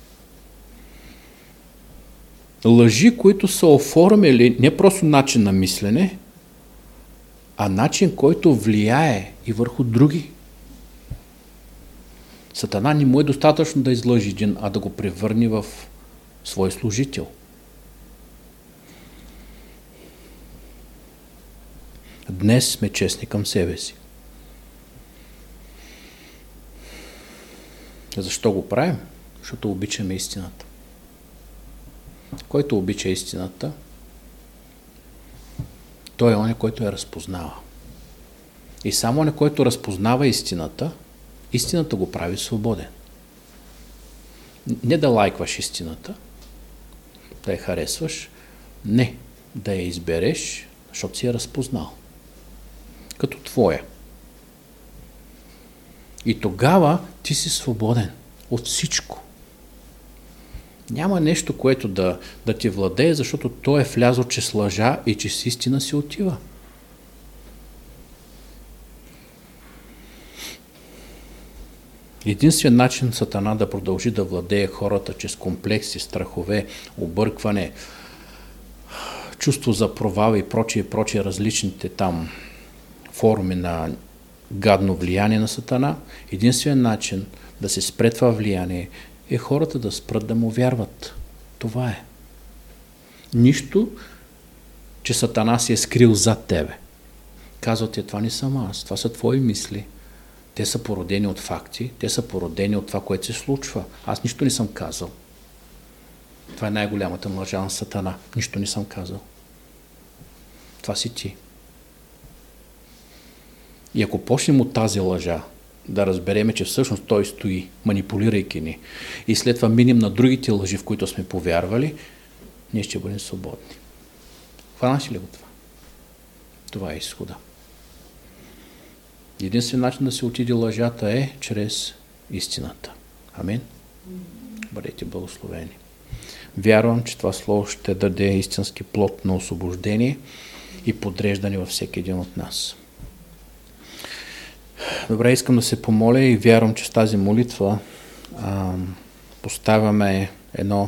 Лъжи, които са оформили не просто начин на мислене, а начин, който влияе и върху други. Сатана не му е достатъчно да излъжи един, а да го превърне в свой служител. Днес сме честни към себе си. Защо го правим? Защото обичаме истината. Който обича истината, той е оня, който я разпознава. И само оня, който разпознава истината, истината го прави свободен. Не да лайкваш истината, да я харесваш, не, да я избереш, защото си я разпознал. Като твоя. И тогава ти си свободен от всичко. Няма нещо, което да ти владее, защото то е влязло, че с лъжа и че с истина си отива. Единствен начин Сатана да продължи да владее хората чрез комплекси, страхове, объркване, чувство за провал и прочие различните там форми на гадно влияние на Сатана, единствен начин да се спре това влияние е хората да спрат да му вярват. Това е. Нищо, че Сатана си е скрил зад тебе. Казвате, това не съм аз, това са твои мисли. Те са породени от факти, те са породени от това, което се случва. Аз нищо не съм казал. Това е най-голямата лъжа на Сатана. Нищо не съм казал. Това си ти. И ако почнем от тази лъжа, да разбереме, че всъщност той стои, манипулирайки ни, и след това минем на другите лъжи, в които сме повярвали, ние ще бъдем свободни. Хванаш ли го това? Това е изхода. Единствен начин да се отиде лъжата е чрез истината. Амин? Бъдете благословени. Вярвам, че това слово ще даде истински плод на освобождение и подреждане във всеки един от нас. Добре, искам да се помоля и вярвам, че с тази молитва поставяме едно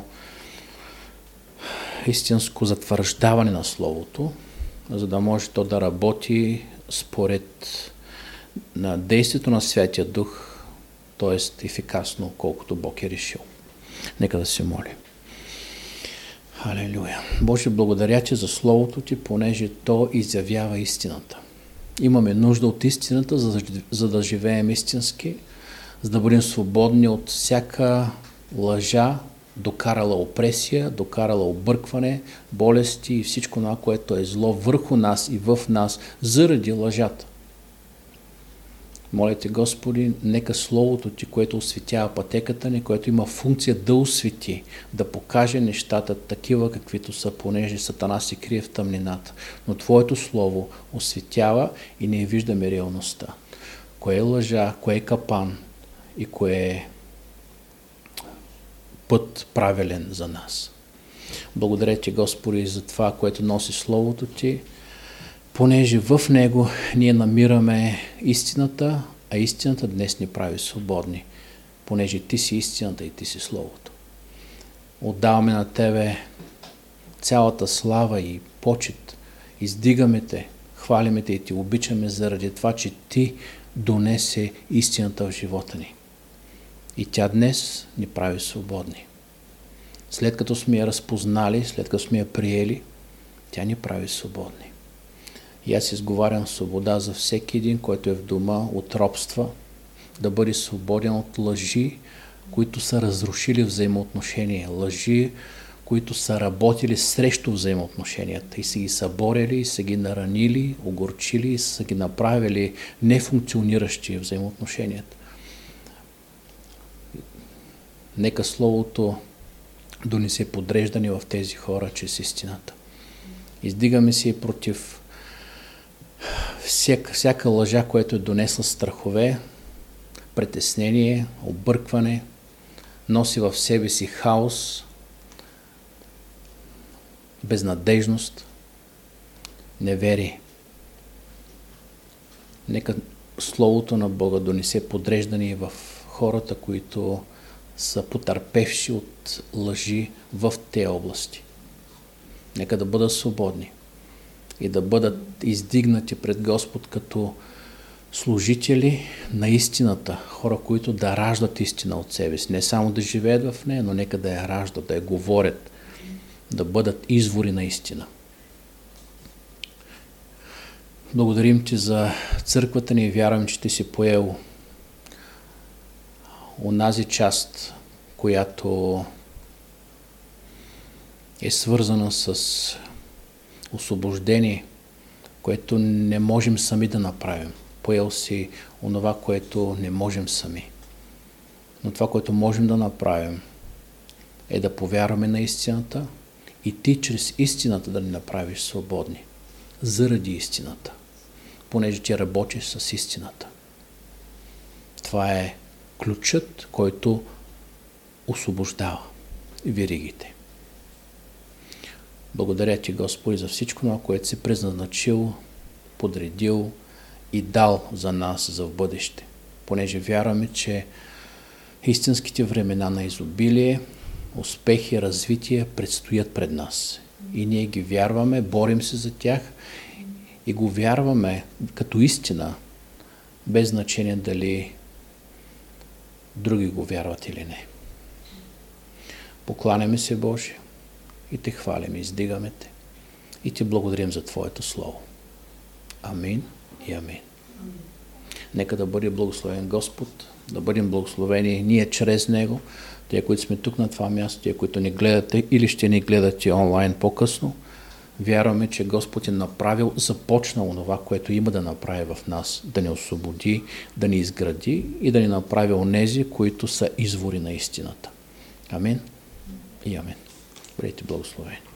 истинско затвърждаване на Словото, за да може то да работи според на действието на Святия Дух, т.е. ефикасно, колкото Бог е решил. Нека да се молим. Халелуя. Боже, благодаря Ти за Словото Ти, понеже то изявява истината. Имаме нужда от истината, за да живеем истински, за да бъдем свободни от всяка лъжа, докарала опресия, докарала объркване, болести и всичко това, което е зло върху нас и в нас, заради лъжата. Моля Те, Господи, нека Словото Ти, което осветява пътеката ни, което има функция да освети, да покаже нещата такива, каквито са, понеже Сатана се крие в тъмнината. Но Твоето Слово осветява и ние виждаме реалността. Кое е лъжа, кое е капан и кое е път правилен за нас. Благодаря Ти, Господи, за това, което носи Словото Ти, понеже в него ние намираме истината, а истината днес ни прави свободни, понеже Ти си истината и Ти си Словото. Отдаваме на Тебе цялата слава и почет, издигаме Те, хвалиме Те и Ти обичаме заради това, че Ти донесе истината в живота ни. И тя днес ни прави свободни. След като сме я разпознали, след като сме я приели, тя ни прави свободни. И аз изговарям свобода за всеки един, който е в дома от робства, да бъде свободен от лъжи, които са разрушили взаимоотношения. Лъжи, които са работили срещу взаимоотношенията и са ги съборили, и са ги наранили, огорчили и са ги направили нефункциониращи взаимоотношенията. Нека Словото донесе подреждане в тези хора чрез истината. Издигаме се против всяка лъжа, която е донесла страхове, притеснение, объркване, носи в себе си хаос, безнадежност, неверие. Нека Словото на Бога донесе подреждане в хората, които са потърпевши от лъжи в тези области. Нека да бъдат свободни и да бъдат издигнати пред Господ като служители на истината, хора, които да раждат истина от себе си. Не само да живеят в нея, но нека да я раждат, да я говорят, да бъдат извори на истина. Благодарим Ти за църквата ни и вярвам, че Ти си поел онази част, която е свързана с освобождение, което не можем сами да направим. Поел си онова, което не можем сами. Но това, което можем да направим, е да повярваме на истината и Ти чрез истината да ни направиш свободни. Заради истината. Понеже Ти работиш с истината. Това е ключът, който освобождава веригите. Благодаря Ти, Господи, за всичко това, което си предназначил, подредил и дал за нас за в бъдеще. Понеже вярваме, че истинските времена на изобилие, успех и развитие предстоят пред нас. И ние ги вярваме, борим се за тях и го вярваме като истина, без значение дали други го вярват или не. Покланяме се, Боже, и Те хвалим, издигаме Те и Ти благодарим за Твоето Слово. Амин и амин. Нека да бъде благословен Господ, да бъдем благословени ние чрез Него, тия, които сме тук на това място, тия, които ни гледате или ще ни гледате онлайн по-късно. Вярваме, че Господ е направил, започнал това, което има да направи в нас, да ни освободи, да ни изгради и да ни направи онези, които са извори на истината. Амин и амин. Бъдете благословени.